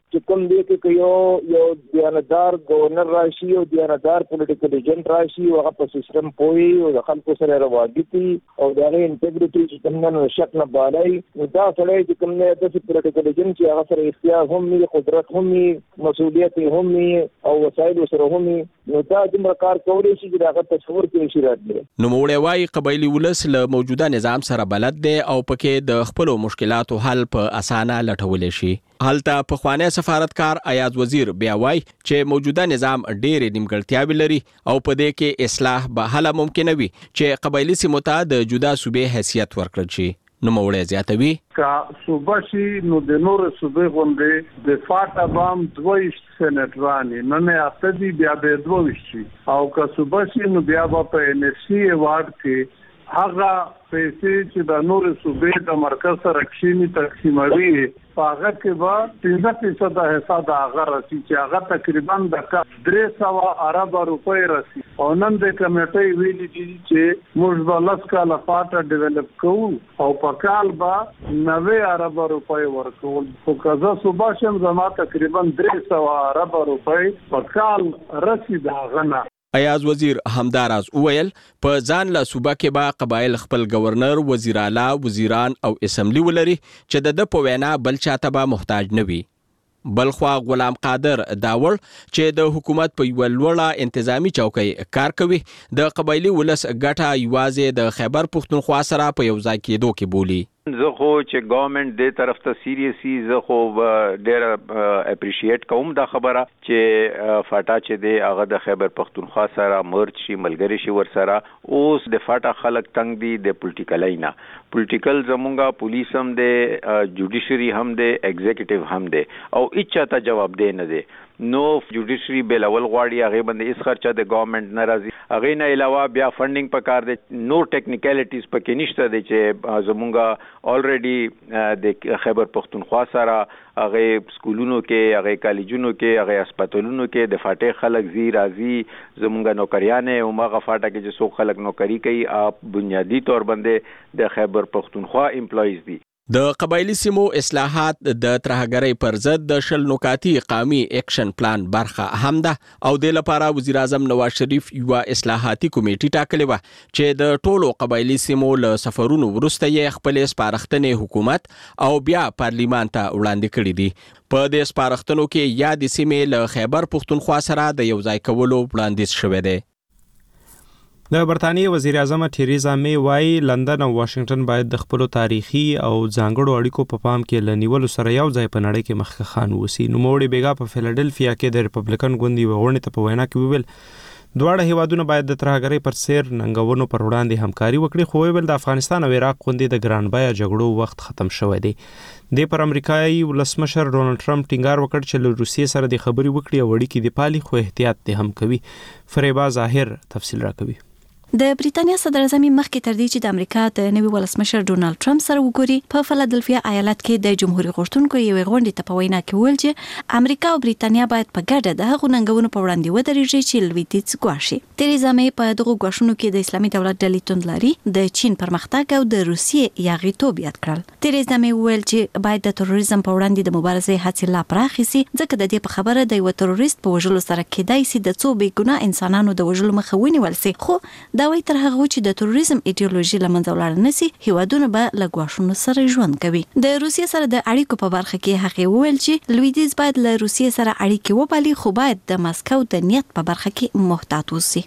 چې کوم دی کې یو یو دیانتدار گورنر راشي او دیانتدار پولیټیکل ایجنټ راشي او هغه په سیستم پوي او د خلکو سره رواګيتي او د هغه انټیګریټي چې څنګه نو شک نه بالای نو دا سره چې کوم نه د پولیټیکل ایجنټ چې هغه سره اختیار هم نه قدرت هم نه مسؤلیت هم نه او وسایل سره هم نه نو دا د کار کولای شي چې هغه تصور کې شي راځي. نو موړی وايي قبایلی ولس له موجوده نظام سره بلد دی او پکې د خپل مشکلاتو حل په اسانه لټول شي. هلته په خوانه سفارتکار ایاز وزیر بیا وایي چې موجوده نظام ډېرې نیمګړتیاوې لري او په دې کې اصلاح به هله ممکنه وي چې قبایلی سیمو ته د جدا صوبې حیثیت ورکړل شي. نو موړی زیاتوي کا صوبه شي نو د نور صوبې غونډې د فاټا بام دویشت سېنټرانی نه نه اته بیا به دویشت او کا صوبه شي نو بیا په ان اس سی وارد کې هغه پیسې چې د نور صوبې د مرکز سره کښینی تقسیموي هغه کې به پنځه فیصد حساب هغه راسي چې هغه تقریبا د درې سوه ارب روپۍ راسي او نن د کمیټې ویلي دي چې موږ به لس کاله فاټا ډیولپ کوو او په کال به نوي ارب روپۍ ورکول خو که زه صوبه شم زما تقریبا درې سوه ارب روپۍ په کال راسي د هغه نه. ایاز وزیر همداراز وویل په ځان له صوبه کې به قبایل خپل گورنر، وزیر اعلی، وزیران او اسمبلی ولري چې د د په وینا بل چاته به محتاج نه وي. بلخوا غلام قادر داور چې د حکومت په یو لوړه انتظامی چوکۍ کار کوي د قبایلی ولس ګټه یوازې د خیبر پښتونخوا سره په یو ځای کېدو کې بولي. زه خو چې ګورنمنت دې طرف ته سیریسي زه خو ډېر اپریشیټ کوم دا خبره چې فاټا چې دی هغه د خیبر پښتونخوا سره مرچ شي ملګری شي ور سره اوس د فاټا خلک تنگ دي د پولیټیکل نه پولیټیکل زمونږه پولیس هم دی جوډیشری هم دی ایگزیکټیو هم دی او اچا ته جواب دی نه دی. نو جوډیشری بیل اول غواړي هغه باندې اس خرچه د ګورنمنت ناراضي هغه نه علاوه بیا فندینګ پکار دي نو ټیکنیکلیټیز پکې نشته دي چې زمونږه الریډي د خیبر پښتونخوا سره هغه سکولونو کې هغه کالجونو کې هغه هسپتالونو کې د فاټې خلک زی راضي زمونږه نوکریانه او ماغه فاټه کې چې څو خلک نوکری کوي اپ بنیادی طور باندې د خیبر پښتونخوا امپلویز دي. د قبایلی سیمو اصلاحات د ترهګرۍ پر ضد د شل نکاتی قومي اکشن پلان برخه هم ده او د لپاره وزیر اعظم نواز شریف یو اصلاحاتي کمیټه ټاکلې و چې د ټولو قبایلی سیمو له سفرونو وروسته یې خپل سپارښتنې حکومت او بیا پارلیمان ته وړاندې کړې دي. په دې سپارښتنو کې یا د سیمې له خیبر پښتونخوا سره د یو ځای کولو وړاندیز شوی دی. د برتانیې وزیر اعظم تریزا می وايي لندن او واشنگټن باید د خپل تاریخي او ځانګړو اړیکو په پام کې لنیولو سره یو ځای په نړۍ کې مخکښ خان وسی. نو موړي بیګا په فیلادلفیا کې د ریپبلیکن ګوندي وغوړنې ته په وینا کې ویل دواړه هیوادونه باید د ترهګرۍ پر سیر ننګونو پر وړاندې همکاري وکړي خو ویل د افغانستان او عراق غوندي د ګران بیه جګړو وخت ختم شوی دی. د پر امریکایي ولسمشر ډونالد ټرمپ ټینګار وکړ چې له روسیې سره د خبري وکړي او اړیکې د پالي خو احتیاط ته هم کوي. فریبا ظاهر تفصیل راکوي. د بریتانیا صدر اعظم مخکې تر دې چې د امریکا د نوي ولسمشر ډونالد ټرمپ سره وګوري په فیلادلفیا ایالت کې د جمهوریت غوښتونکو یو غونډه ته په وینا کې ویل چې امریکا او بریتانیا باید په ګډه د هغو ننګونو په وړاندې ودرېږي چې لویدیځ ګواښي. تریزا می په دغه ګواښونو کې د اسلامي دولت ډلې توندلاري د چین پرمختګ او د روسیې یاغیتوب یاد کړل. تریزا می ویل چې باید د تروریزم په وړاندې د مبارزې هڅې لا پراخې شي ځکه د دې په خبره د یو تروریست په وژلو سره کېدای شي د څو بې ګناه انسانانو د وژلو مخه ونیول شي خو دا وایي تر هغه چې د تروریزم ایډیولوژي لمنځه ولاړ نشي هیوادونه به له ګواښونو سره ژوند کوي. د روسیې سره د اړیکو په برخه کې هغه وویل چې لویدیځ باید له روسیې سره اړیکې وپالي خو باید د مسکو د نیت په برخه کې محتاط اوسي.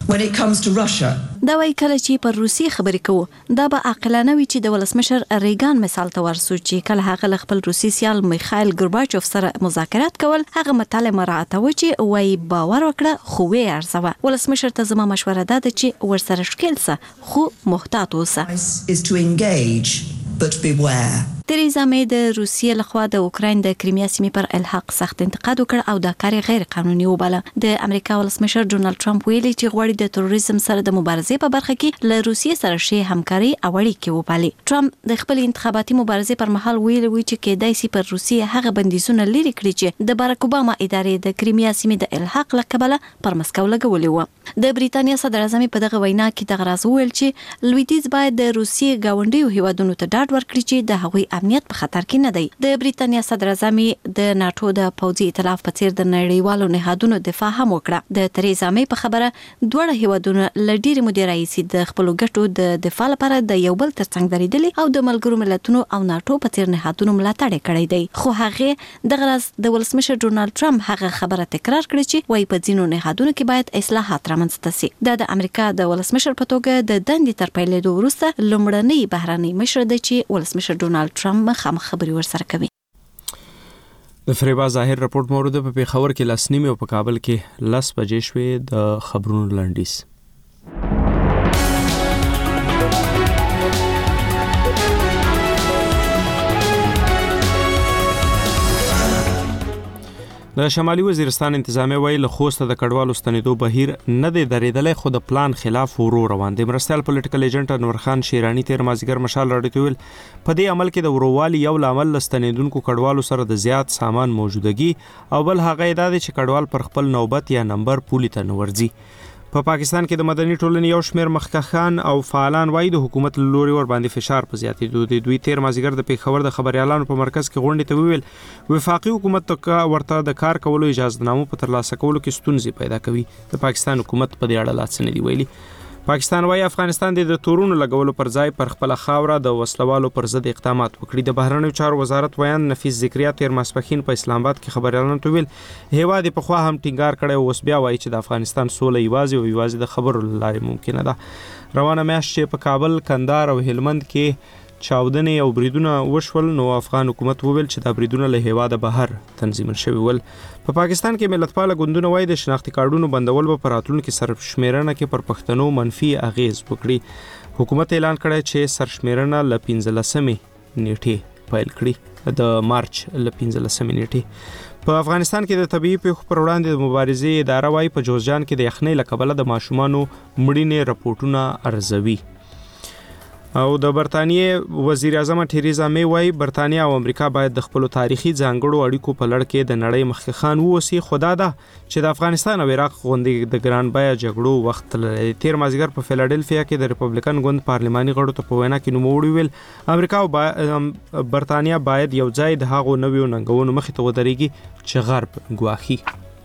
دا وایي کله چې پر روسیې خبرې کوو دا به عاقلانه وي چې د ولسمشر ریګان مثال ته ورسو چې کله هغه له خپل روسي سیال میخایل ګورباچوف سره مذاکرات کول هغه مطالعه مراعاتوي چې وایي باور وکړه خو وی ارزوه. ولسمشر ته زما مشوره ده چې ورسره شکل سه خو محتاط اوسه. تریزا می د روسیې لخوا د اوکراین د کریمیا سیمې پر الحاق سخت انتقاد وکړ او دا کار غیر قانوني وباله. د امریکا ولسمشر ډونالد ټرمپ ویلي چې غواړي د تروریزم سره د مبارزې په برخه کې له روسیې سره شی همکاري او اړیکې وپالي. ټرمپ د خپل انتخاباتي مبارزې پر مهال ویلي و چې کېدای شي پر روسیې هغه بندیزونه لري کړي چې د باراک اوباما ادارې د کریمیا سیمې د الحاق لقبله پر مسکو لګولې و. د بریتانیا صدر اعظم په دغه وینا کې دغه راز ویل چې لویدیځ باید د روسیې گاونډیو هیوادونو ته ډاډ ورکړي چې د هغوی امنیت په خطر کې نه دی. د بریټانیا صدر اعظم د ناتو د پوځي ائتلاف په څیر د نړیوالو نهادونو دفاع هم وکړه. د تریزا مې په خبره دوه هیوادونو لډیر مدیرای سي د خپل ګټو د دفاع لپاره د یو بل ترڅنګ درېدلي او د ملګرو ملتونو او ناتو په څیر نهادونو ملاتړ کړی دی. خو هغه د غرض د ولسمشر ډونالد ټرمپ هغه خبره تکرار کړې چې وایي په ځینو نهادونو کې باید اصلاحات رامنځته شي. د امریکا د ولسمشر په توګه د دندې تر پیلېدو وروسته لومړنی بهرنی مشر دی چې ولسمشر ډونالد ټرمپ مخامخ خبري ورسره کوي. د فریبا ظاهر رپورت مورد په پیښور کې لاس نیمه او په کابل کې لاس بجې شوې. د خبرونو لنډیز. د شمالي وزیرستان انتظامیه وایي له خوسته د کډوالو ستنېدو بهیر نه دی درېدلی خو د پلان خلاف ورو روان دی. مرستیال پولیټیکل ایجنټ انور خان شیرانی تیر مازیګر مشال راډیو ته ویل په دې عمل کې د ورووالي یو لامل لستنېدونکو کډوالو سره د زیات سامان موجودګي او بل هغه دا دی چې کډوال پر خپل نوبت یا نمبر پولی ته نه ورځي. په پاکستان کې د مدني ټولنې یو شمېر مخکښان او فعالان وایي د حکومت له لوري ور باندې فشار په زیاتېدو دی. دوی تیر مازیګر د پیښور د خبريالانو په مرکز کې غونډې ته ویل وفاقي حکومت ته ورته د کار کولو اجازه نامو په ترلاسه کولو کې ستونزې پیدا کوي. د پاکستان حکومت په دې اړه لا څه نه دی ویلي. پاکستان وايي افغانستان د تورونو لګولو پر ځای پر خپل خاوره د وسلوالو پر ضد اقدامات وکړي. د بهرنیو چارو وزارت ویان نفیس ذکریا تیر ماسپخین په اسلام آباد کې خبريالانو ته ویل هیواد په خوا هم ټینګار کړي او اوس بیا وایي چې د افغانستان سوله یوازې او یوازې د خبرو لارې ممکنه ده. روانه میاشت چې په کابل، کندهار او هلمند کې چاودنې او بریدونه وشول نو افغان حکومت وویل چې دا بریدونه له هیواده بهر تنظیم شوي ول. په پاکستان کې ملتپاله ګوندونه وایي د شناختی کارډونو بندول به په راتلونکي سرشمیرنه کې پر پښتنو منفي اغیز وکړي. حکومت اعلان کړی چې سرشمیرنه له پنځلسمې نیټې پیل کړي د مارچ له پنځلسمې نیټې. په افغانستان کې د طبيعي پیښو پر وړاندې د مبارزې اداره وایي په جوزجان کې د یخنۍ له کبله د ماشومانو مړینې رپورټونه ارزوي. او د برتانیې وزیر اعظم تریزا مې وایي برتانیا او امریکا باید د خپل تاریخي ځانګړو اړیکو په لړ کې د نړۍ مخکښان ووسی. خدا ده چې د افغانستان او عراق غونډې د ګران بیه جګړو وخت لري. تیر مازیګر په فیلادلفیا کې د ریپبلیکن ګوند پارلماني غړو ته په وینا کې نوموړي ویل امریکا او با... برتانیا باید یو ځای د هغو نویو ننګونو مخې ته ودرېږي چې غرب ګواښي.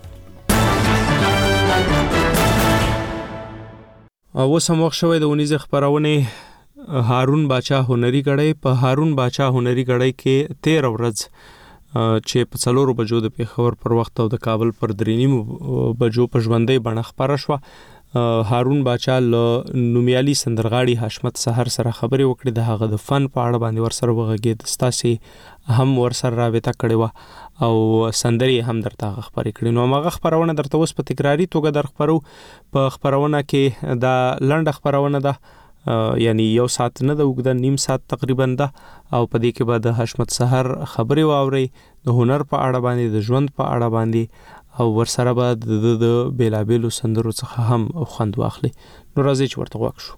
او اوس هم وخت شوی د ونیزه خبرونه هارون باچا هنري غړی. په هارون باچا هنري غړی کې تیر ورځ چې په څلورو بجو د پیښور پر وخت او د کابل پر درېنیم بجو په ژوندۍ بڼه خبره شوه. هارون باچا له نومیالي سندرغاړي حشمت سحر سره خبرې وکړې. د هغه د فن په اړه باندې ورسره وغږېد. ستاسې هم ورسره رابطه کړې وه او سندرې هم درته خبرې کړې. نو هغه خبرونه درته اوس په تکراری توګه در خبرو. په خبرونه کې دا لنډه خبرونه ده یعنی یو ساعت نه د وګدا نیم ساعت تقریبا ده او په دې کې به د حشمت سحر خبرې واوري د هنر په اړه باندې د ژوند په اړه باندې او ورسره به د بیلابیلو سندرو څخه هم خوند واخلي. نو راځي چې ورته وښو.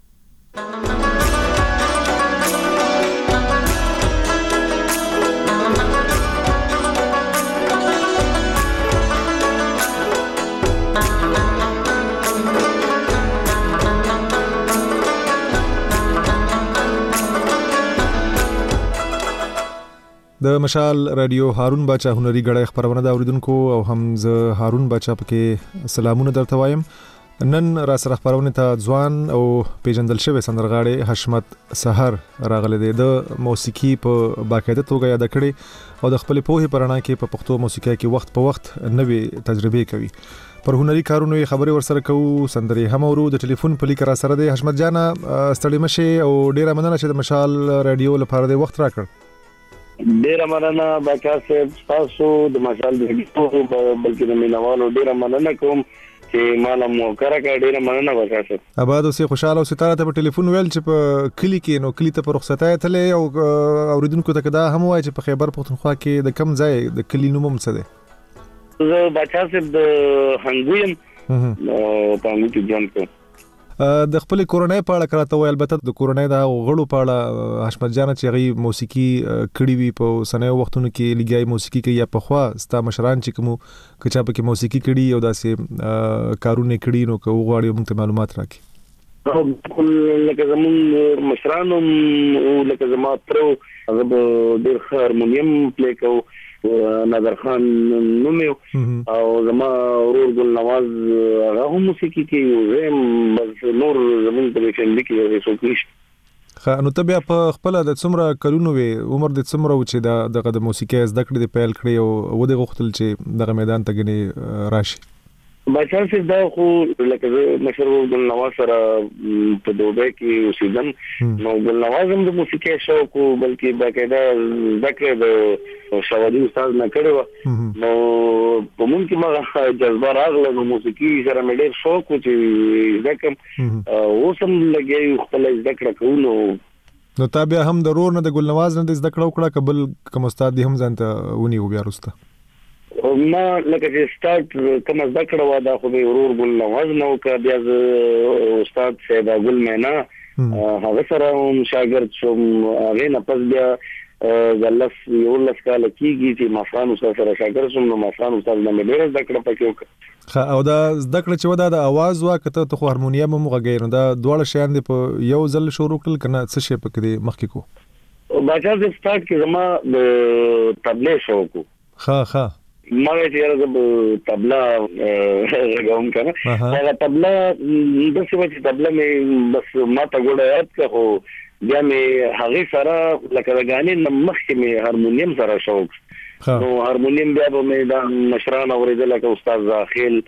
د مشال رادیو هارون باچا هنري غړی خبرونه دا اوریدونکو او هم زه هارون باچا پکې سلامونه درته وایم. نن را سره خبرونه ته ځوان او پیژندل شوی سندرغاړي حشمت سحر راغلی دی. د موسیقي په باقاعده توګه یاد کړي او د خپل پوهې پرانا کې په پښتو موسیقي کې وخت په وخت نوې تجربې کوي. پر هنري کارونو خبرې ورسره کوو. سندري هم اورو. د ټلیفون په لیک را سره دی. حشمت جان ستړي مشه او ډیره مننه چې د مشال رادیو لپاره د وخت راکړ. ډیره مننه باچا صاحب تاسو د مشال د بلکې د مینوالو ډیره مننه کوم چې مالا مو کارکه. ډیره مننه باچا صاحب. آباد اوسې خوشاله او ستاره ته په ټلیفون ویل چې په کلی کې نو کلی ته په رخصتای تلې او اوریدونکو ته دا هم وایي چې په خیبر پختونخوا کې د کم ځای د کلی نوم هم څه دی؟ زه باچا صاحب د هنګویم او په موږ کې ځان کوم. د خپل کورونای په اړه کراته وای. البته د کورونای د غړو په اړه حشمت جان چې غي موسیقي کړي وي په سنوي وختونو کې لګای موسیقي کوي یا په خوا ستا مشران چې کوم کچا په کې موسیقي کړي او داسې کارونه کړي نو کو غواړي موږ ته معلومات راکړي. بالکل لکه زمون مشرانو لکه زما ترو هغه ډېر هارمونیم پلی کوو نادر خان نومو او زما ورور ګل نواز هغه هم موسیقي کوي زم بس نور زمون په فیملی کې څوک نشته. خا نو ته بیا په خپل د څومره کلونو وي عمر د څومره و چې د د موسیقي زده کړې د پیل کړې او و د غوښتل چې دغه میدان ته غني راشي؟ بچا چې دا خو لکه مشر ګل نواز سره په دوبه کې اوسېدم نو ګل نواز هم د موسیقي شوق بلکې باقاعده ذکر د شاوالي استاد نه کړو نو په مونږ کې ما جذبه راغله د موسیقي سره مې ډېر شوق و چې ځکه اوس هم لګي خپل ذکر کوو. نو تا بیا هم د رور نه د ګل نواز نه د ذکر وکړه قبل کوم استاد دی هم ځانته ونی و بیا وروسته؟ ما لکه چې سٹارټ کوم ذکر وا دا خو به ورور ګل نواز نو کا بیا استاد سیدا ګل مینا هغه سره هم شاګرد شوم. هغه نه پس بیا غلس یو لس کال کېږي چې مافان استاد سره شاګرد شوم نو مافان استاد نه ډېر ذکر پکې وکړ. خا او دا ذکر چې ودا د आवाज واکته ته خو هارمونیم هم غږی نو دا دواړه شیان دی په یو ځل شروع کړل کنه څه شی پکې مخکې کو؟ بچا چې سٹارټ کې زما د تبلې شوق کو. خا خا ما چې راځم تبلا غوم کنه دا تبلا د څه وجه تبلا مې بس ما ته ګوډه یاد کړو بیا مې هغه سره لکه غانې مخکې مې هارمونیم سره شوق نو هارمونیم بیا به مې دا مشران اوریدل لکه استاد زاخیل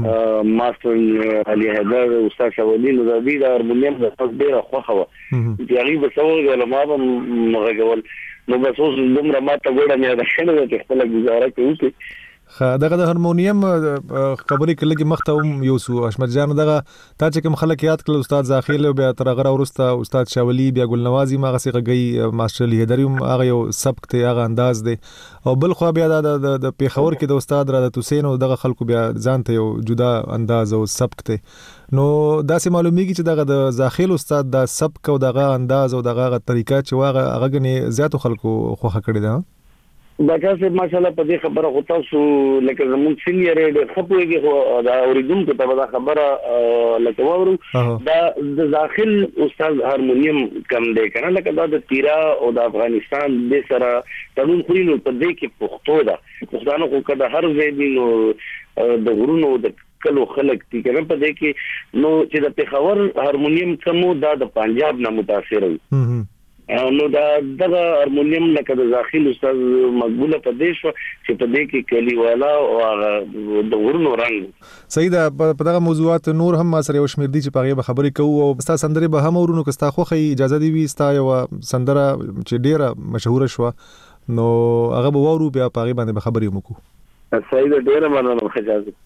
ماستر علي حیدر استاد شاولی نو دا دې هارمونیم د ډیره خوخه و چې هغه به څو غل ما به مغول نو بس اوس دومره ماته ګوډه مې دا شنه چې خپل گزاره کوي. خا دغه د هارمونیم خبرې کله کې مخته هم یو سو احمد جان دغه تا چې کوم خلک یاد کړل استاد زاخیل بیا تر غره ورسته استاد شاولی بیا ګل نوازی ما غسي غي ماستر لیدریم هغه یو سبق ته هغه انداز دی او بل خو بیا د پیښور کې د استاد رادت حسین او دغه خلکو بیا ځان ته یو جدا انداز او سبق ته نو دا سه معلومیږي چې دغه د زاخیل استاد د سبق او دغه انداز او دغه طریقه چې واغه هغه غني زیاتو خلکو خوخه کړی دا. بچا چې ماشاءالله په دې خبره غوته سو لکه زمون سینیئر ډېر خپويږي خو دا اوریدونکو ته دا خبره لکه وورو دا د داخل استاد هارمونیم کم دی کنه لکه دا د تیرا او د افغانستان د سره تړون خوري نو په دې کې پښتو دا پښتانه خو کده هر ځای دی نو د غرونو د کلو خلک دي کنه په دې کې نو چې د پیښور هارمونیم کومو دا د پنجاب نه متاثر وي نو دا دغه هارمونیم لکه د داخل استاد مقبوله په دې شو چې په دې کې کلیوالا او د ورونو رنگ صحیح ده. په دغه موضوعات نور هم ما سره یو شمیر دي چې پاره به خبرې کوو او ستا سندره به هم ورونو کستا خو اجازه دی وي ستا یو سندره چې ډیره مشهور شو نو هغه به ورو بیا پاره باندې به خبرې وکړو. صحیح ده ډیره مننه اجازه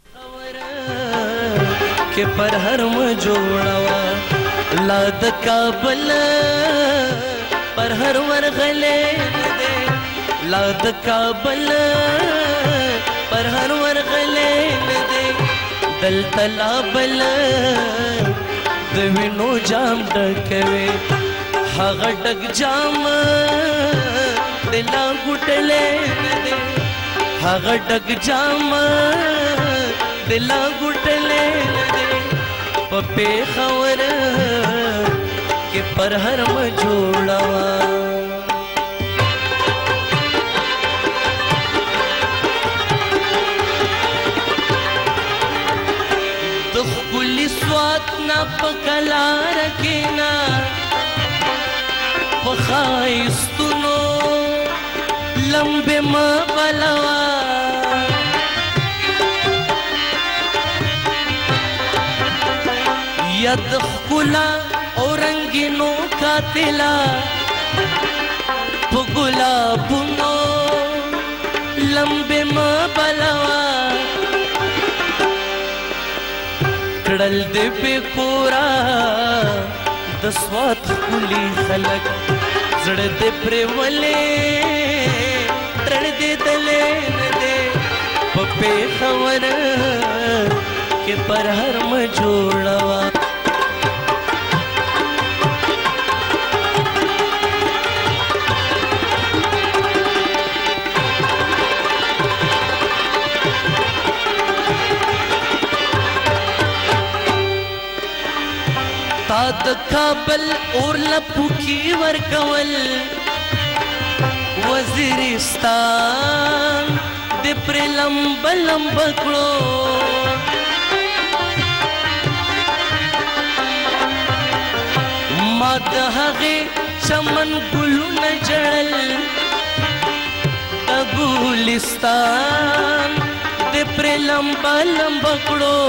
کې پر هر م جوړوا لا د کابل پر هر ورغلې دې لا د کابل پر هر ورغلې دې دل تلا بل د وینو جام ډکوي هغه ډک جام دلا ګټلې دې هغه ډک جام دلا ګټلې دې په پیښور के पर हर म जोड़वा दुख पुलिस वात ना पकला रखना पखाइस्तुनो लंबे म बलवा यद खुला औरंगिनो कातिला पुगुला बुनो लंबे म बलवा कड़ल दे पे कोरा दसवात कुली खलक जड़ दे प्रेमले तड़ दे दले दे पपे खबर के पर हर म जोड़वा د کابل اور لپو کی ورکول وزیرستان د پر لمب لمب کړو ما د هغه چمن ګلونه جړل د ګلستان د پر لمب لمب کړو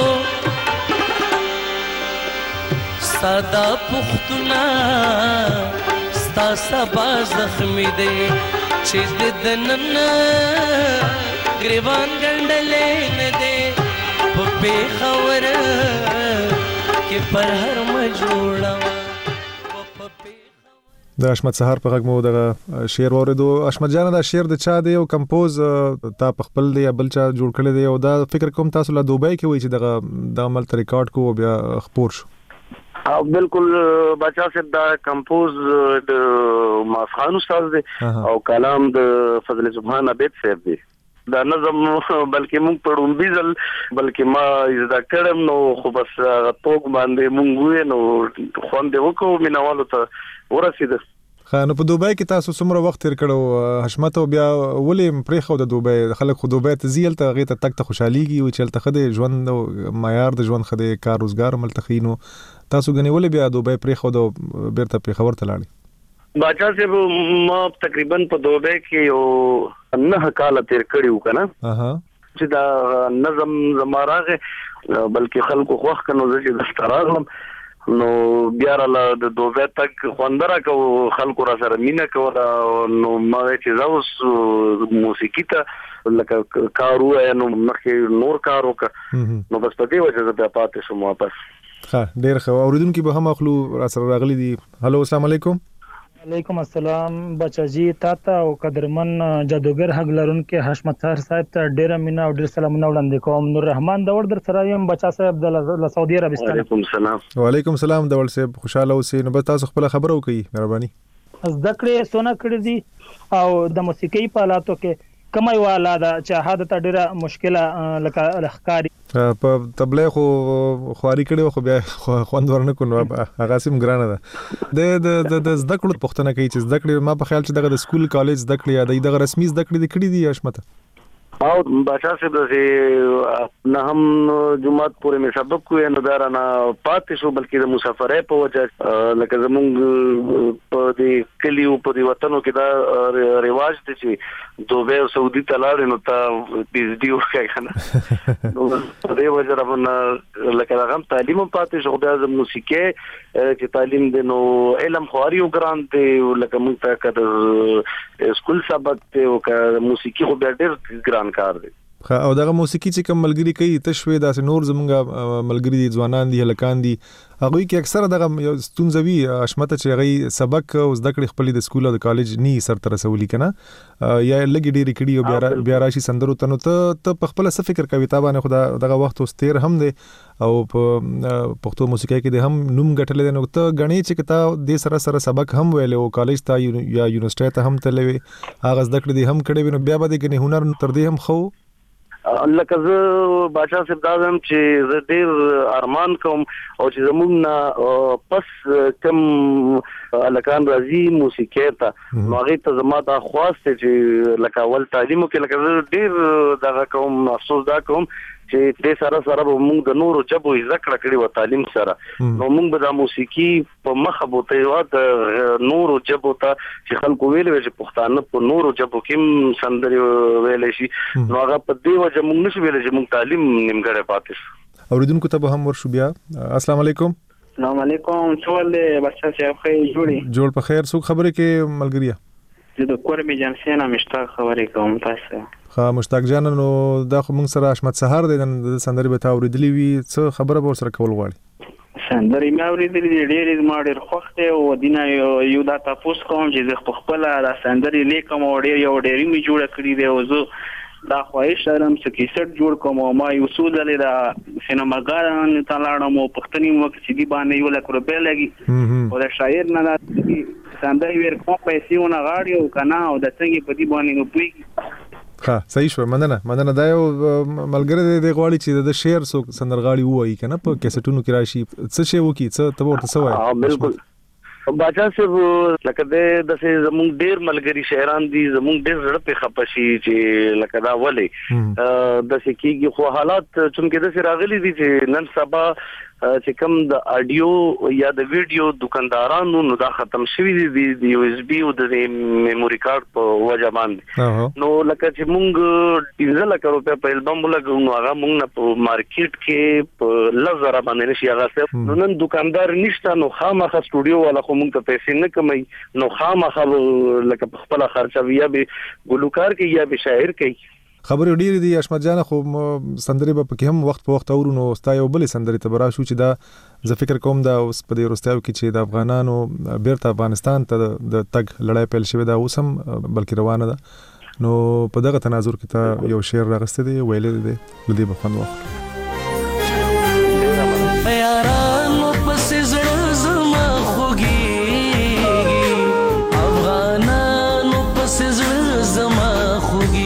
ساده پختونه ستا سبا زخمی دی چې د دنن گریوان ګنډلې نه دی په پیښور کې پر هر مجوړه د اشمت سهار په غږ مو دغه شعر اوریدو. اشمت جان دا شعر د چا دی او کمپوز تا په خپل دی بل چا جوړ کړی دی او دا فکر کوم تاسو لا دوبۍ کې وای چې دغه د عمل ریکارډ کو بیا خپور شو؟ بالکل بچا صاحب دا کمپوز د ماسخان استاد دی او کلام د فضل سبحان عبید صاحب دی. دا نظم بلکې مونږ پړم بیزل بلکې ما زدا کړم نو خو بس توګ باندې مونږ وې نو خوند وکړو مینوالو ته ورسید. خانو په دوبۍ کې تاسو څومره وخت تیر کړو حشمت او بیا ولې پرې خو د دوبۍ خلک خو دوبۍ ته زیل ته غیته تک ته خوشحاليږي او چې تل خدای ژوند او معیار د ژوند خدای کار روزګار ملتخینو تاسو غنی ولې بیا دوبۍ پرې خو د بیرته په خبر تلاړي؟ باچا صاحب ما تقریبا په دوبۍ کې یو نه کال تیر کړیو کنه اها چې دا نظم زمارغه بلکې خلکو خوښ کنو چې دستراغلم نو بیا را د دوبۍ تک خوندره کو خلکو را سره مینا کوله نو ما چې زاوس موسیقي ته لکه کارو نو مخکې نور کارو کا نو بس په دې وجه زه پاتې شوم واپس. ها ډیر ښه اوریدونکو به هم اخلو را سره راغلي دي. هلو السلام علیکم. علیکم السلام بچاجي تاته او قدرمن جادوګر حق لرونکو حشمت سهار صاحب ته ډیر مینا او ډیر سلامونه وړاندې کوم. نور رحمان دور در سره یم بچا صاحب د سعودي عربستان. وعلیکم السلام. وعلیکم السلام دور صاحب خوشاله اوسئ. نو به تاسو خپل خبرو کوي مهرباني. زده کړې سونه کړې دي او د موسیقي په حالاتو کې کمای والا دا چې هدا ته ډیره مشکله لکه لخکاری په تبلیغ خو خواري کړي خو بیا خوند ورنه کو نو هغه سیم ګرانه ده د د د زده کړو پښتنه کوي چې زده کړې ما په خیال چې دغه د سکول کالج زده کړې یا دغه رسمي زده کړې د کړې دي اشمت او بچا صاحب د نه هم جمعات پورې مې سبق کوی نو دارانه پاتې شو بلکې د مسافرې په وجه لکه زمونږ په دې کلیو په دې وطنو کې دا رواج دي چې دوبۍ او سعودي ته لاړ نو تا پی ایچ ډي وکړه کنه نو په دې وجه راونه لکه هغه تعلیم پاتې شو بیا د موسیقي چې تعلیم دی نو علم خواري او ګران دی لکه موږ ته کده سکول سبق ته او موسیقي خو بیا ډېر ګران کار دی. او دغه موسیقي چې کوم ملګری کوي تشوي داسې نور زمونږ ملګری دي ځوانان دي هلکان دي هغه کې اکثره دغه ستونزوي اشمت چې هغه سبق او زده کړې خپل د سکول او د کالج ني سر تر رسولي کنه یا لګي ډېری کړي او بیا بیا راشي سندرو ته نو ته ته خپل څه فکر کوي تابانه خدا دغه وخت اوستیر هم دی او په پښتو موسیقي کې د هم نوم غټلې نو ته غني چې کتا د سره سره سبق هم ویلې او کالج ته یا یونیورسيټي ته هم تلوي هغه زده کړې دي هم کړي نو بیا به د هنر تر دې هم خو لکه زه باچا صاحب دا هم چې زه ډېر ارمان کوم او چې زموږ نه پس کم الکان راځي موسیقي ته نو هغه ته زما دا خواسته چې لکه اول تعلیمو کې لکه زه ډېر دا کوم افسوس دا کوم چې د سره سره موږ د نورو جبو ذکر کړی و تعلیم سره نو موږ به د موسیقي په مخه بوته یو د نورو جبو ته چې خلکو ویل چې پښتانه په نورو جبو کې سندري ویل شي نو هغه په دې وجه موږ نشو ویل چې موږ تعلیم نیمګړی پاتې شو. اوریدونکو ته به هم ورشو بیا. السلام علیکم. السلام علیکم. څول بچا صاحب خیر جوړي جوړ په خیر څوک خبرې کې ملګریا د کورمي جنسینا مشتاق خبرې کوم تاسو ها مشتاق جان نو دا خو موږ سره اشمت سهار د سندري به تا اوریدلې وي څه خبره به سره کول غواړي؟ سندري مې اوریدلې ډېرې ما ډېر خوښ دی او دینه یو دا تاسو کوم چې زه خپل را سندري لیکم او ډېر یو ډېرې می جوړ کړی دی او زه دا خواهش لرم چې کیسټ جوړ کوم او ما یو څو دلې دا سینماګران ته لاړم او پښتني وخت چې دی باندې یو لک روپیا لګي او دا شاعر نه سندري ور کوم پیسې ونه غاړي او کنه او د څنګه په دې باندې نو پوي ها صحیح شو. مننه مننه دا یو ملګری دی غواړي چې د شعر سو سندرغاړي وایي کنه په کیسټونو کې راشي څه شی وکي څه ته ورته سوای. ها بالکل باچا صاحب لکه د دسه زموږ ډیر ملګری شاعران دي زموږ ډیر زړه په خپشي چې لکه دا ولې د سکیږي خو حالات چې د سره راغلي دي چې نن سبا چې کوم د اډیو یا د ویډیو دکاندارانو نو دا ختم شوی دي د یو اس بي او د میموري کارت په وجه باندې نو لکه چې مونږ پنځه لک روپیا په البم ولګو نو هغه مونږ نه په مارکیټ کې په لزر باندې نشي هغه نو نن دکاندار نشته نو خامخا سټوډیو ولا خو مونږ ته پیسې نه کمای نو خامخا لکه په خپل خرچه بیا به ګلوکار کې یا به شاعر کې خبرې ډېرې دي اشمت جان خو سندرې به پکې هم وخت په وخت اورو نو ستا یو بلې سندرې ته به راشو چې دا زه فکر کوم دا اوس په دې وروستیو کې چې د افغانانو بیرته افغانستان ته د تګ لړۍ پیل شوې ده اوس هم بلکې روانه ده نو په دغه تناظر کې ته یو شعر راغستی دی ویلی دی له دې به خوند واخلو. یارانو پسې زړه زما خوږېږي افغانانو پسې زړه زما خوږېږي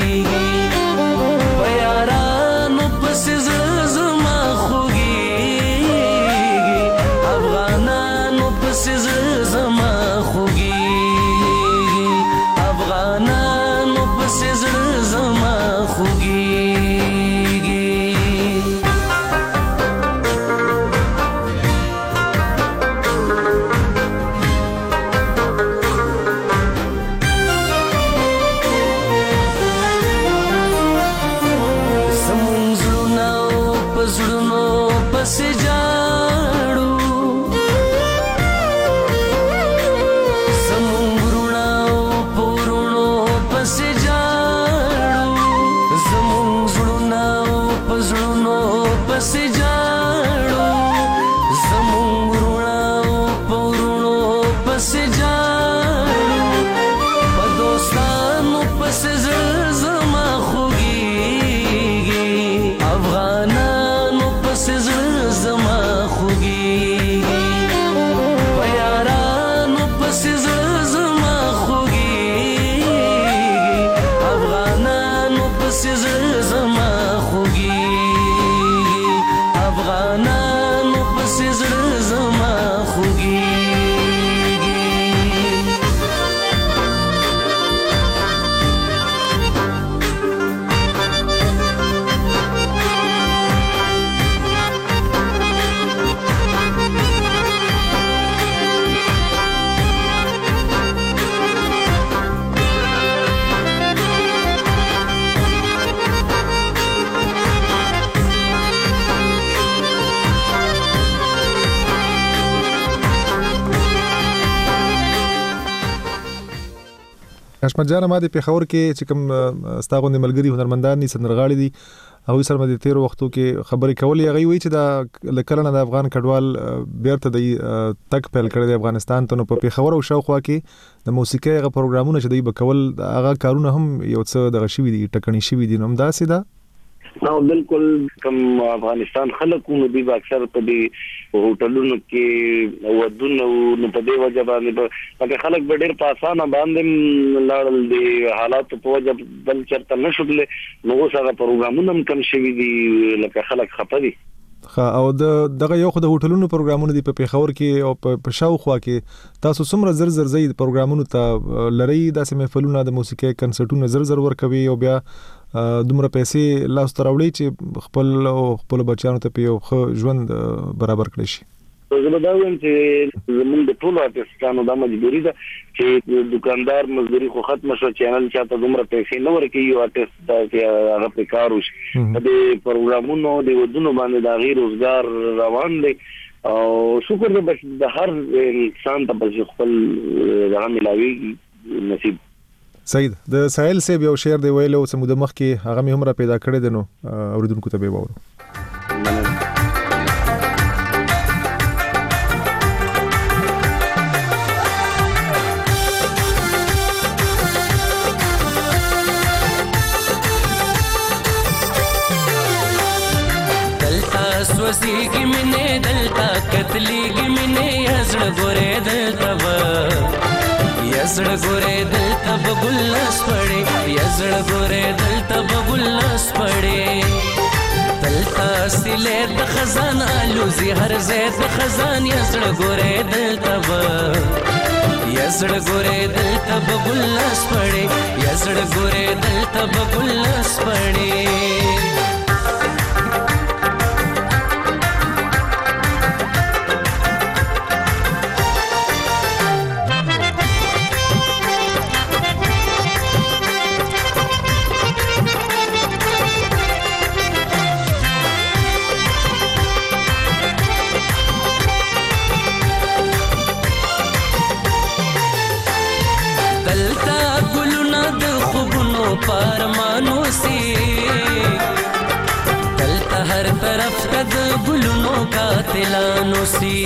اشمت جان ما د پیښور کې چې کوم ستا غوندې ملګري هنرمندان دي سندرغاړي دي هغوی سره مې د تېرو وختو کې خبرې کولې هغوی وایي چې دا له کله نه د افغان کډوال بیرته د تګ پیل کړی دی افغانستان ته نو په پیښور او شاوخوا کې د موسیقۍ هغه پروګرامونه چې دوی به کول هغه کارونه هم یو څه دغه شوي دي ټکني شوي دي نو همداسې ده. نو بالکل کوم افغانستان خلک نو دی اکثر په دې هوټلونو کې ودونو نو په دې وجه باندې په خلک به ډېر په اسانه باندې لاړل دي حالات په وجه بل چرته نشول نو اوس هغه پروګرامونه کم شوي دي لکه خلک خپه دي. او د دغه یو خو د هوټلونو پروګرامونه دي په پیښور کې او په شاوخوا کې تاسو څومره زر زر زی پروګرامونو ته لري داسې محفلونه د موسیقۍ کنسرټونه زر زر ورکوي او بیا دومره پیسې لاس ته راوړي چې خپل او خپل بچیانو ته په یو ښه ژوند برابر کړی شي. زه به دا وایم چې زموږ د ټولو ارتستانو دا مجبوري ده چې دکاندار مزدوري خو ختمه شو چینل چاته دومره پیسې نه ورکوي یو ارتست چې هغه پرې کار وشي په دې پروګرامونو د ودونو باندې د هغې روزګار روان دی او شکر دی بس د هر انسان ته بس خپل دغه ملاویږي نصیب. سید د ساحل صاحب یو شعر دی ویلو چې موده مخکې هغه مې هم را پیدا کړی دی نو اوریدونکو ته به وورو. دلتا سوسیږي مینه دلتا کتلیږي مینه یزړ ګورې دلتا یزړ ګورې دلته بګلس پړې یزړ ګورې دلته بګلس پړې دلته سیلې د خزان الوزي هر زید خزان یزړ ګورې دلته ب یزړ ګورې دلته بګلس پړې یزړ ګورې دلته بګلس پړې پارمانو سی دلتا ہر طرف تد گلونو قاتلانو سی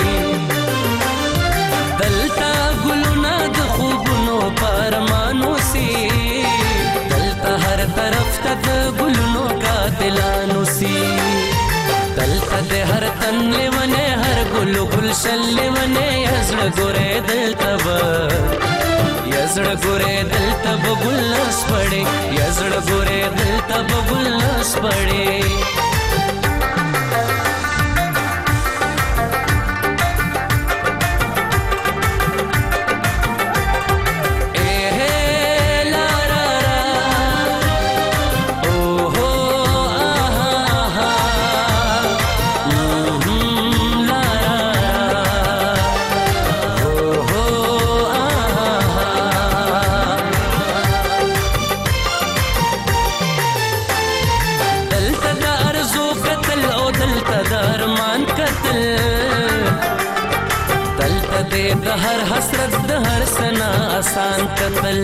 دلتا گلونا د خوبونو پارمانو سی دلتا ہر طرف تد گلونو قاتلانو سی دلتا دے ہر تن لیونے ہر گلو گلشن لیونے یزڑ گورے دلتا با یزړ ګورې دلته بګلس پړې یزړ ګورې دلته بګلس پړې د هر حسرت د هر سنا آسان قتل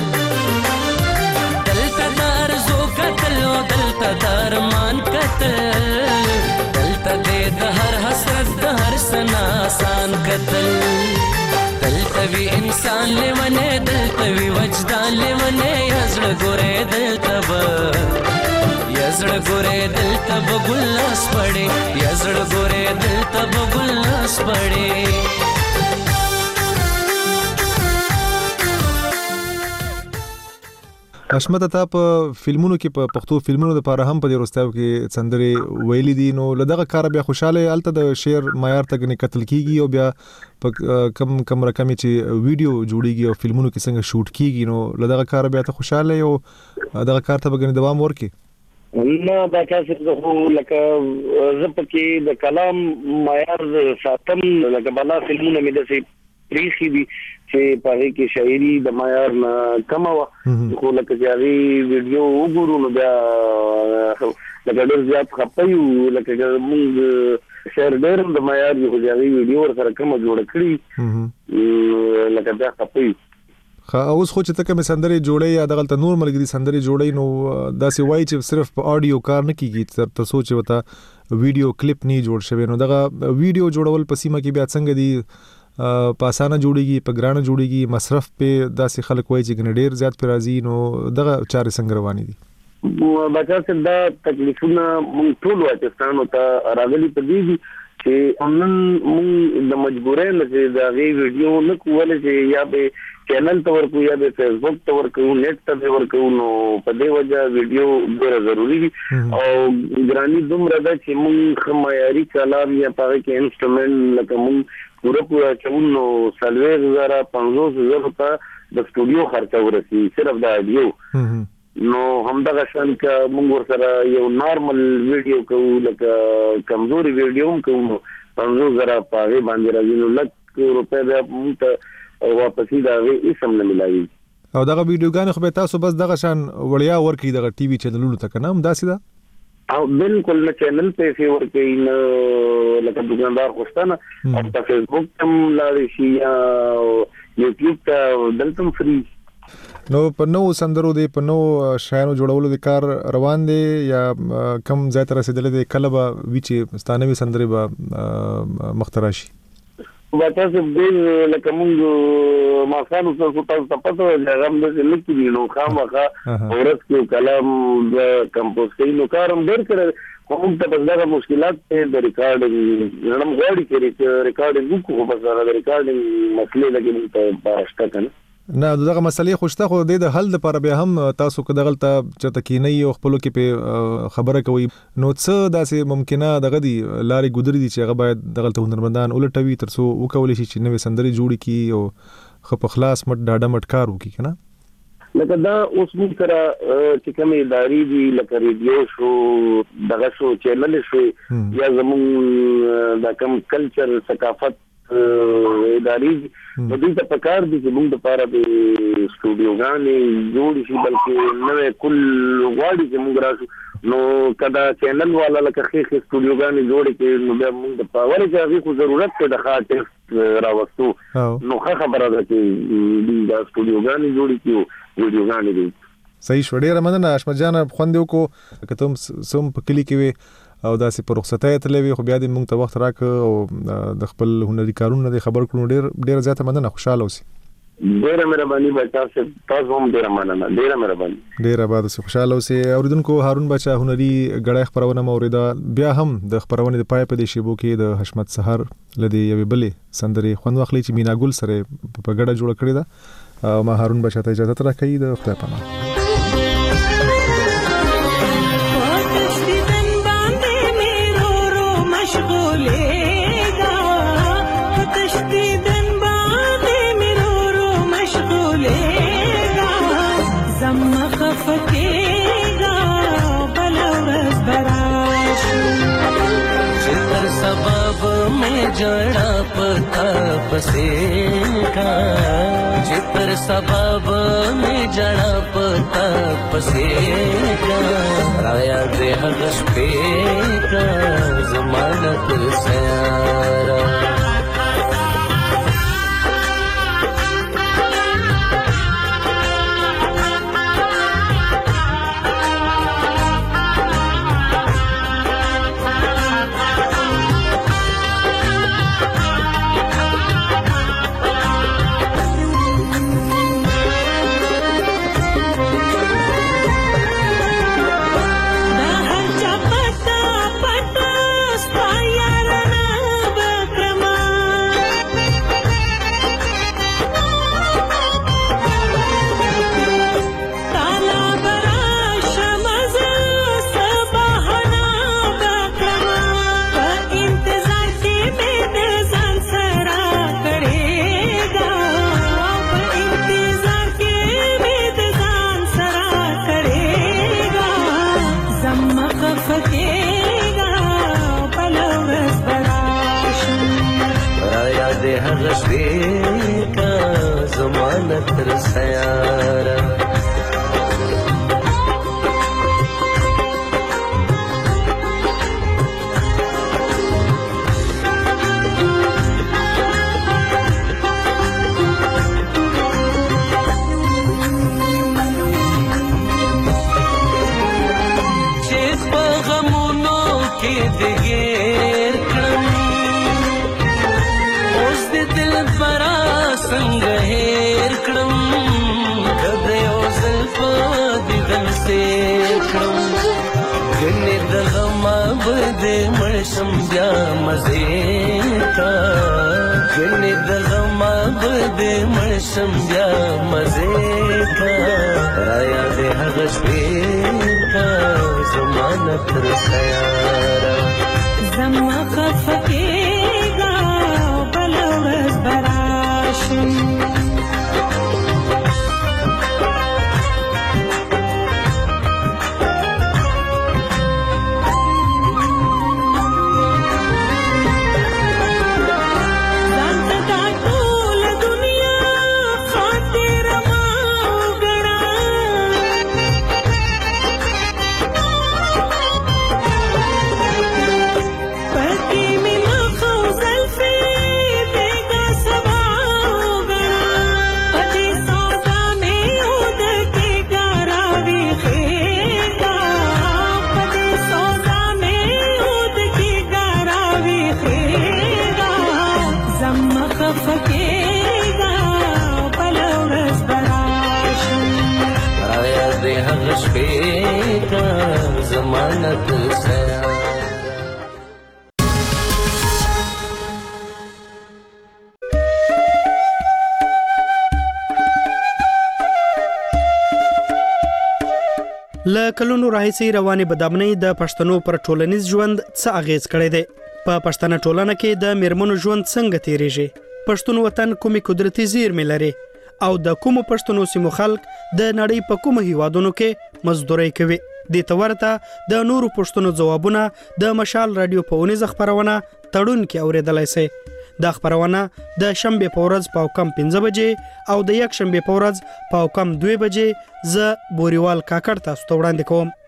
دلته د ارزو قتل او دلته د ارمان قتل دلته د هر حسرت د هر سنا آسان قتل دلته وی انسان لیونه دلته وی وجدان لیونه یزړ ګورې دلته ب یزړ ګورې دلته بګلس پړې یزړ ګورې دلته بګلس پړې حشمت ته په فلمونو کې په پښتو فلمونو لپاره هم په دې وروستیو کې سندرې ویلې دي نو لدغه کار بیا خوشاله الته د شعر معیار ته غني قتل کیږي او بیا په کم کم رقم چې ویډیو جوړیږي او فلمونو کې څنګه شوټ کیږي نو لدغه کار بیا ته خوشاله او دغه کار ته غني دوام ورکي نه دا کاسه زه لکه زه پکې د کلام معیار ساتم لکه بلا فلمونه مې د سي پریخي دي چې په هغه کې شاعري د معیار نه کم و خو لکه چې ویډیو وګورو نو بیا لکه ډېر زیات خپایو لکه موږ شعر ډېر د معیار یو ځای ویډیو سره کوم جوړ کړی لکه بیا خپایو خا اوس خو چې تکه مې سندري جوړي یا دغلت نور ملګری سندري جوړي نو دا سی وای چې صرف په اډیو کار نه کیږي تر سوچ وتا ویډیو کلیپ نه جوړ شوی نو دغه ویډیو جوړول پسیمه کې بیا څنګه دی په اسانه جوړیږي په ګرانه جوړیږي مصرف په داسې خلک وایي چې ډېر زیات پر راځي نو دغه چارې څنګه روانې دي بچا څه دا تکلیفونه مونږ ټول واچستانو ته راغلي په دې چې نن مونږ د مجبورۍ نه چې دا غي ویډیو نه کولای چې یا به چینل ته ورکو یا به فیسبوک ته ورکو نیټ ته ورکو نو په دې وجه ویډیو ډېر ضروری دي او ګرانی دومره ده چې مونږ معیاري کلام یا په کې انسټرومنټ لکه مونږ پورا پورا چونو سلوي زرا پنځوس زره ته د سټوډیو خرچه ورسي صرف د اډیو نو همدغه شان کا موږ ورسره یو نارمل ویډیو کوو لکه کمزوري ویډیو کوو پنځوس زره په باندې راځي نو لکه روپے به موږ واپسی دا وی اسم نه ملایي او دغه ویډیوګان خو به تاسو بس دغه شان وړیا ورکی دغه ټي وي چینلونو ته کنه هم داسې ده او بالکل نه چینل په فیور کې نه لکه دکاندار خوستانه او په فیسبوک تم لاړ شي یا یوټیوب ته دلته فری نو په نو سندرو دی په نو شایانو جوړولو د کار روان دی یا کم ځای ته رسیدل دی کله به ویچې ستانوي سندري به مختراشي واتاسه دې لکه موږ ما خانو څه تاسو پته وځه هم د لیکي نو خامخا اورس کې کلام د کمپوز کوي نو کارم ډېر کړ کوم ته بس دا مشکلات د ریکارډینګ نن غواړي چې ریکارډینګ وکړو بس دا ریکارډینګ مسلې لګي ته پاشته کنه نه دغه مسلې خوشته خو د حل لپاره بیا هم تاسو کو دغه ته چرته کینی او خپل کې په خبره کوي نو څه داسې ممکنه دغه دی لارې ګذر دي چې هغه باید دغه ته هنرمندان ولټوي ترڅو وکول شي چې نوې سندري جوړي کی او خپ خلاص مټ ډاډه مټ کار وکي کنه لکه دا اوس موږ سره چې کومې ادارې دي لکه ریډیو شو دغه شو چینل شو یا زموږ د کم کلچر ثقافت ادارې د دې په کار دي چې موږ د لپاره د سټوډیوګانې جوړ شي بلکې نوې کل غواړي چې موږ راشو نو کدا چینل والا لکه خېخ سټوډیوګانې جوړ کړي نو بیا موږ د پاور چې خو ضرورت ته د خاطر راوستو نو خبره ده چې د سټوډیوګانې جوړ کړي ویډیوګانې دي صحیح شو ډیره مننه احمد جان خوندو کو که تم سم په کلی کې او داسې په رخصتۍ ته لوي خو بیا دې موږ ته وخت راک او د خپل هنري کارونو د خبر کړو ډیر ډیر زیاته مننه خوشاله اوسئ ډیره مهرباني بچا سه تاسو هم ډیره مننه ډیره مهرباني ډیره آباد اوسئ خوشاله اوسئ اوریدونکو هارون بچا هنري غړای خبرونه موریدا بیا هم د خبرونه د پای په دې شیبو کې د حشمت سحر لدی یوې بلې سندري خوند واخلي چې مینا ګل سره په ګډه جوړ کړی دا او ما هارون بچا ته اجازه راکړي د خدای پناه जड़ा पता पसेगा जितर सबब में जड़ा पता पसेगा राया दे हगश पे का जमानत सयारा ل کلونو راهیسې روانې بدامنۍ د پښتنو پر ټولنیز ژوند څه اغیز کړی دی؟ په پښتنه ټولنه کې د میرمنو ژوند څنګه تیریږي؟ پښتون وطن کومې قدرتي زیرمې لري او د کومو پښتنو سیمو خلک د نړۍ په کومو هیوادونو کې مزدوري کوي؟ د تورته د نورو پښتنو ځوابونه د مشال رادیو په اونیزه خبرونه تړون کې اوریدلای شي. د خبرونه د شنبه په ورځ په کم پنځه بجې او د یک شنبه په ورځ په کم دوه بجې ز بوريوال کاکړ تاسو ته وړاندې کوم.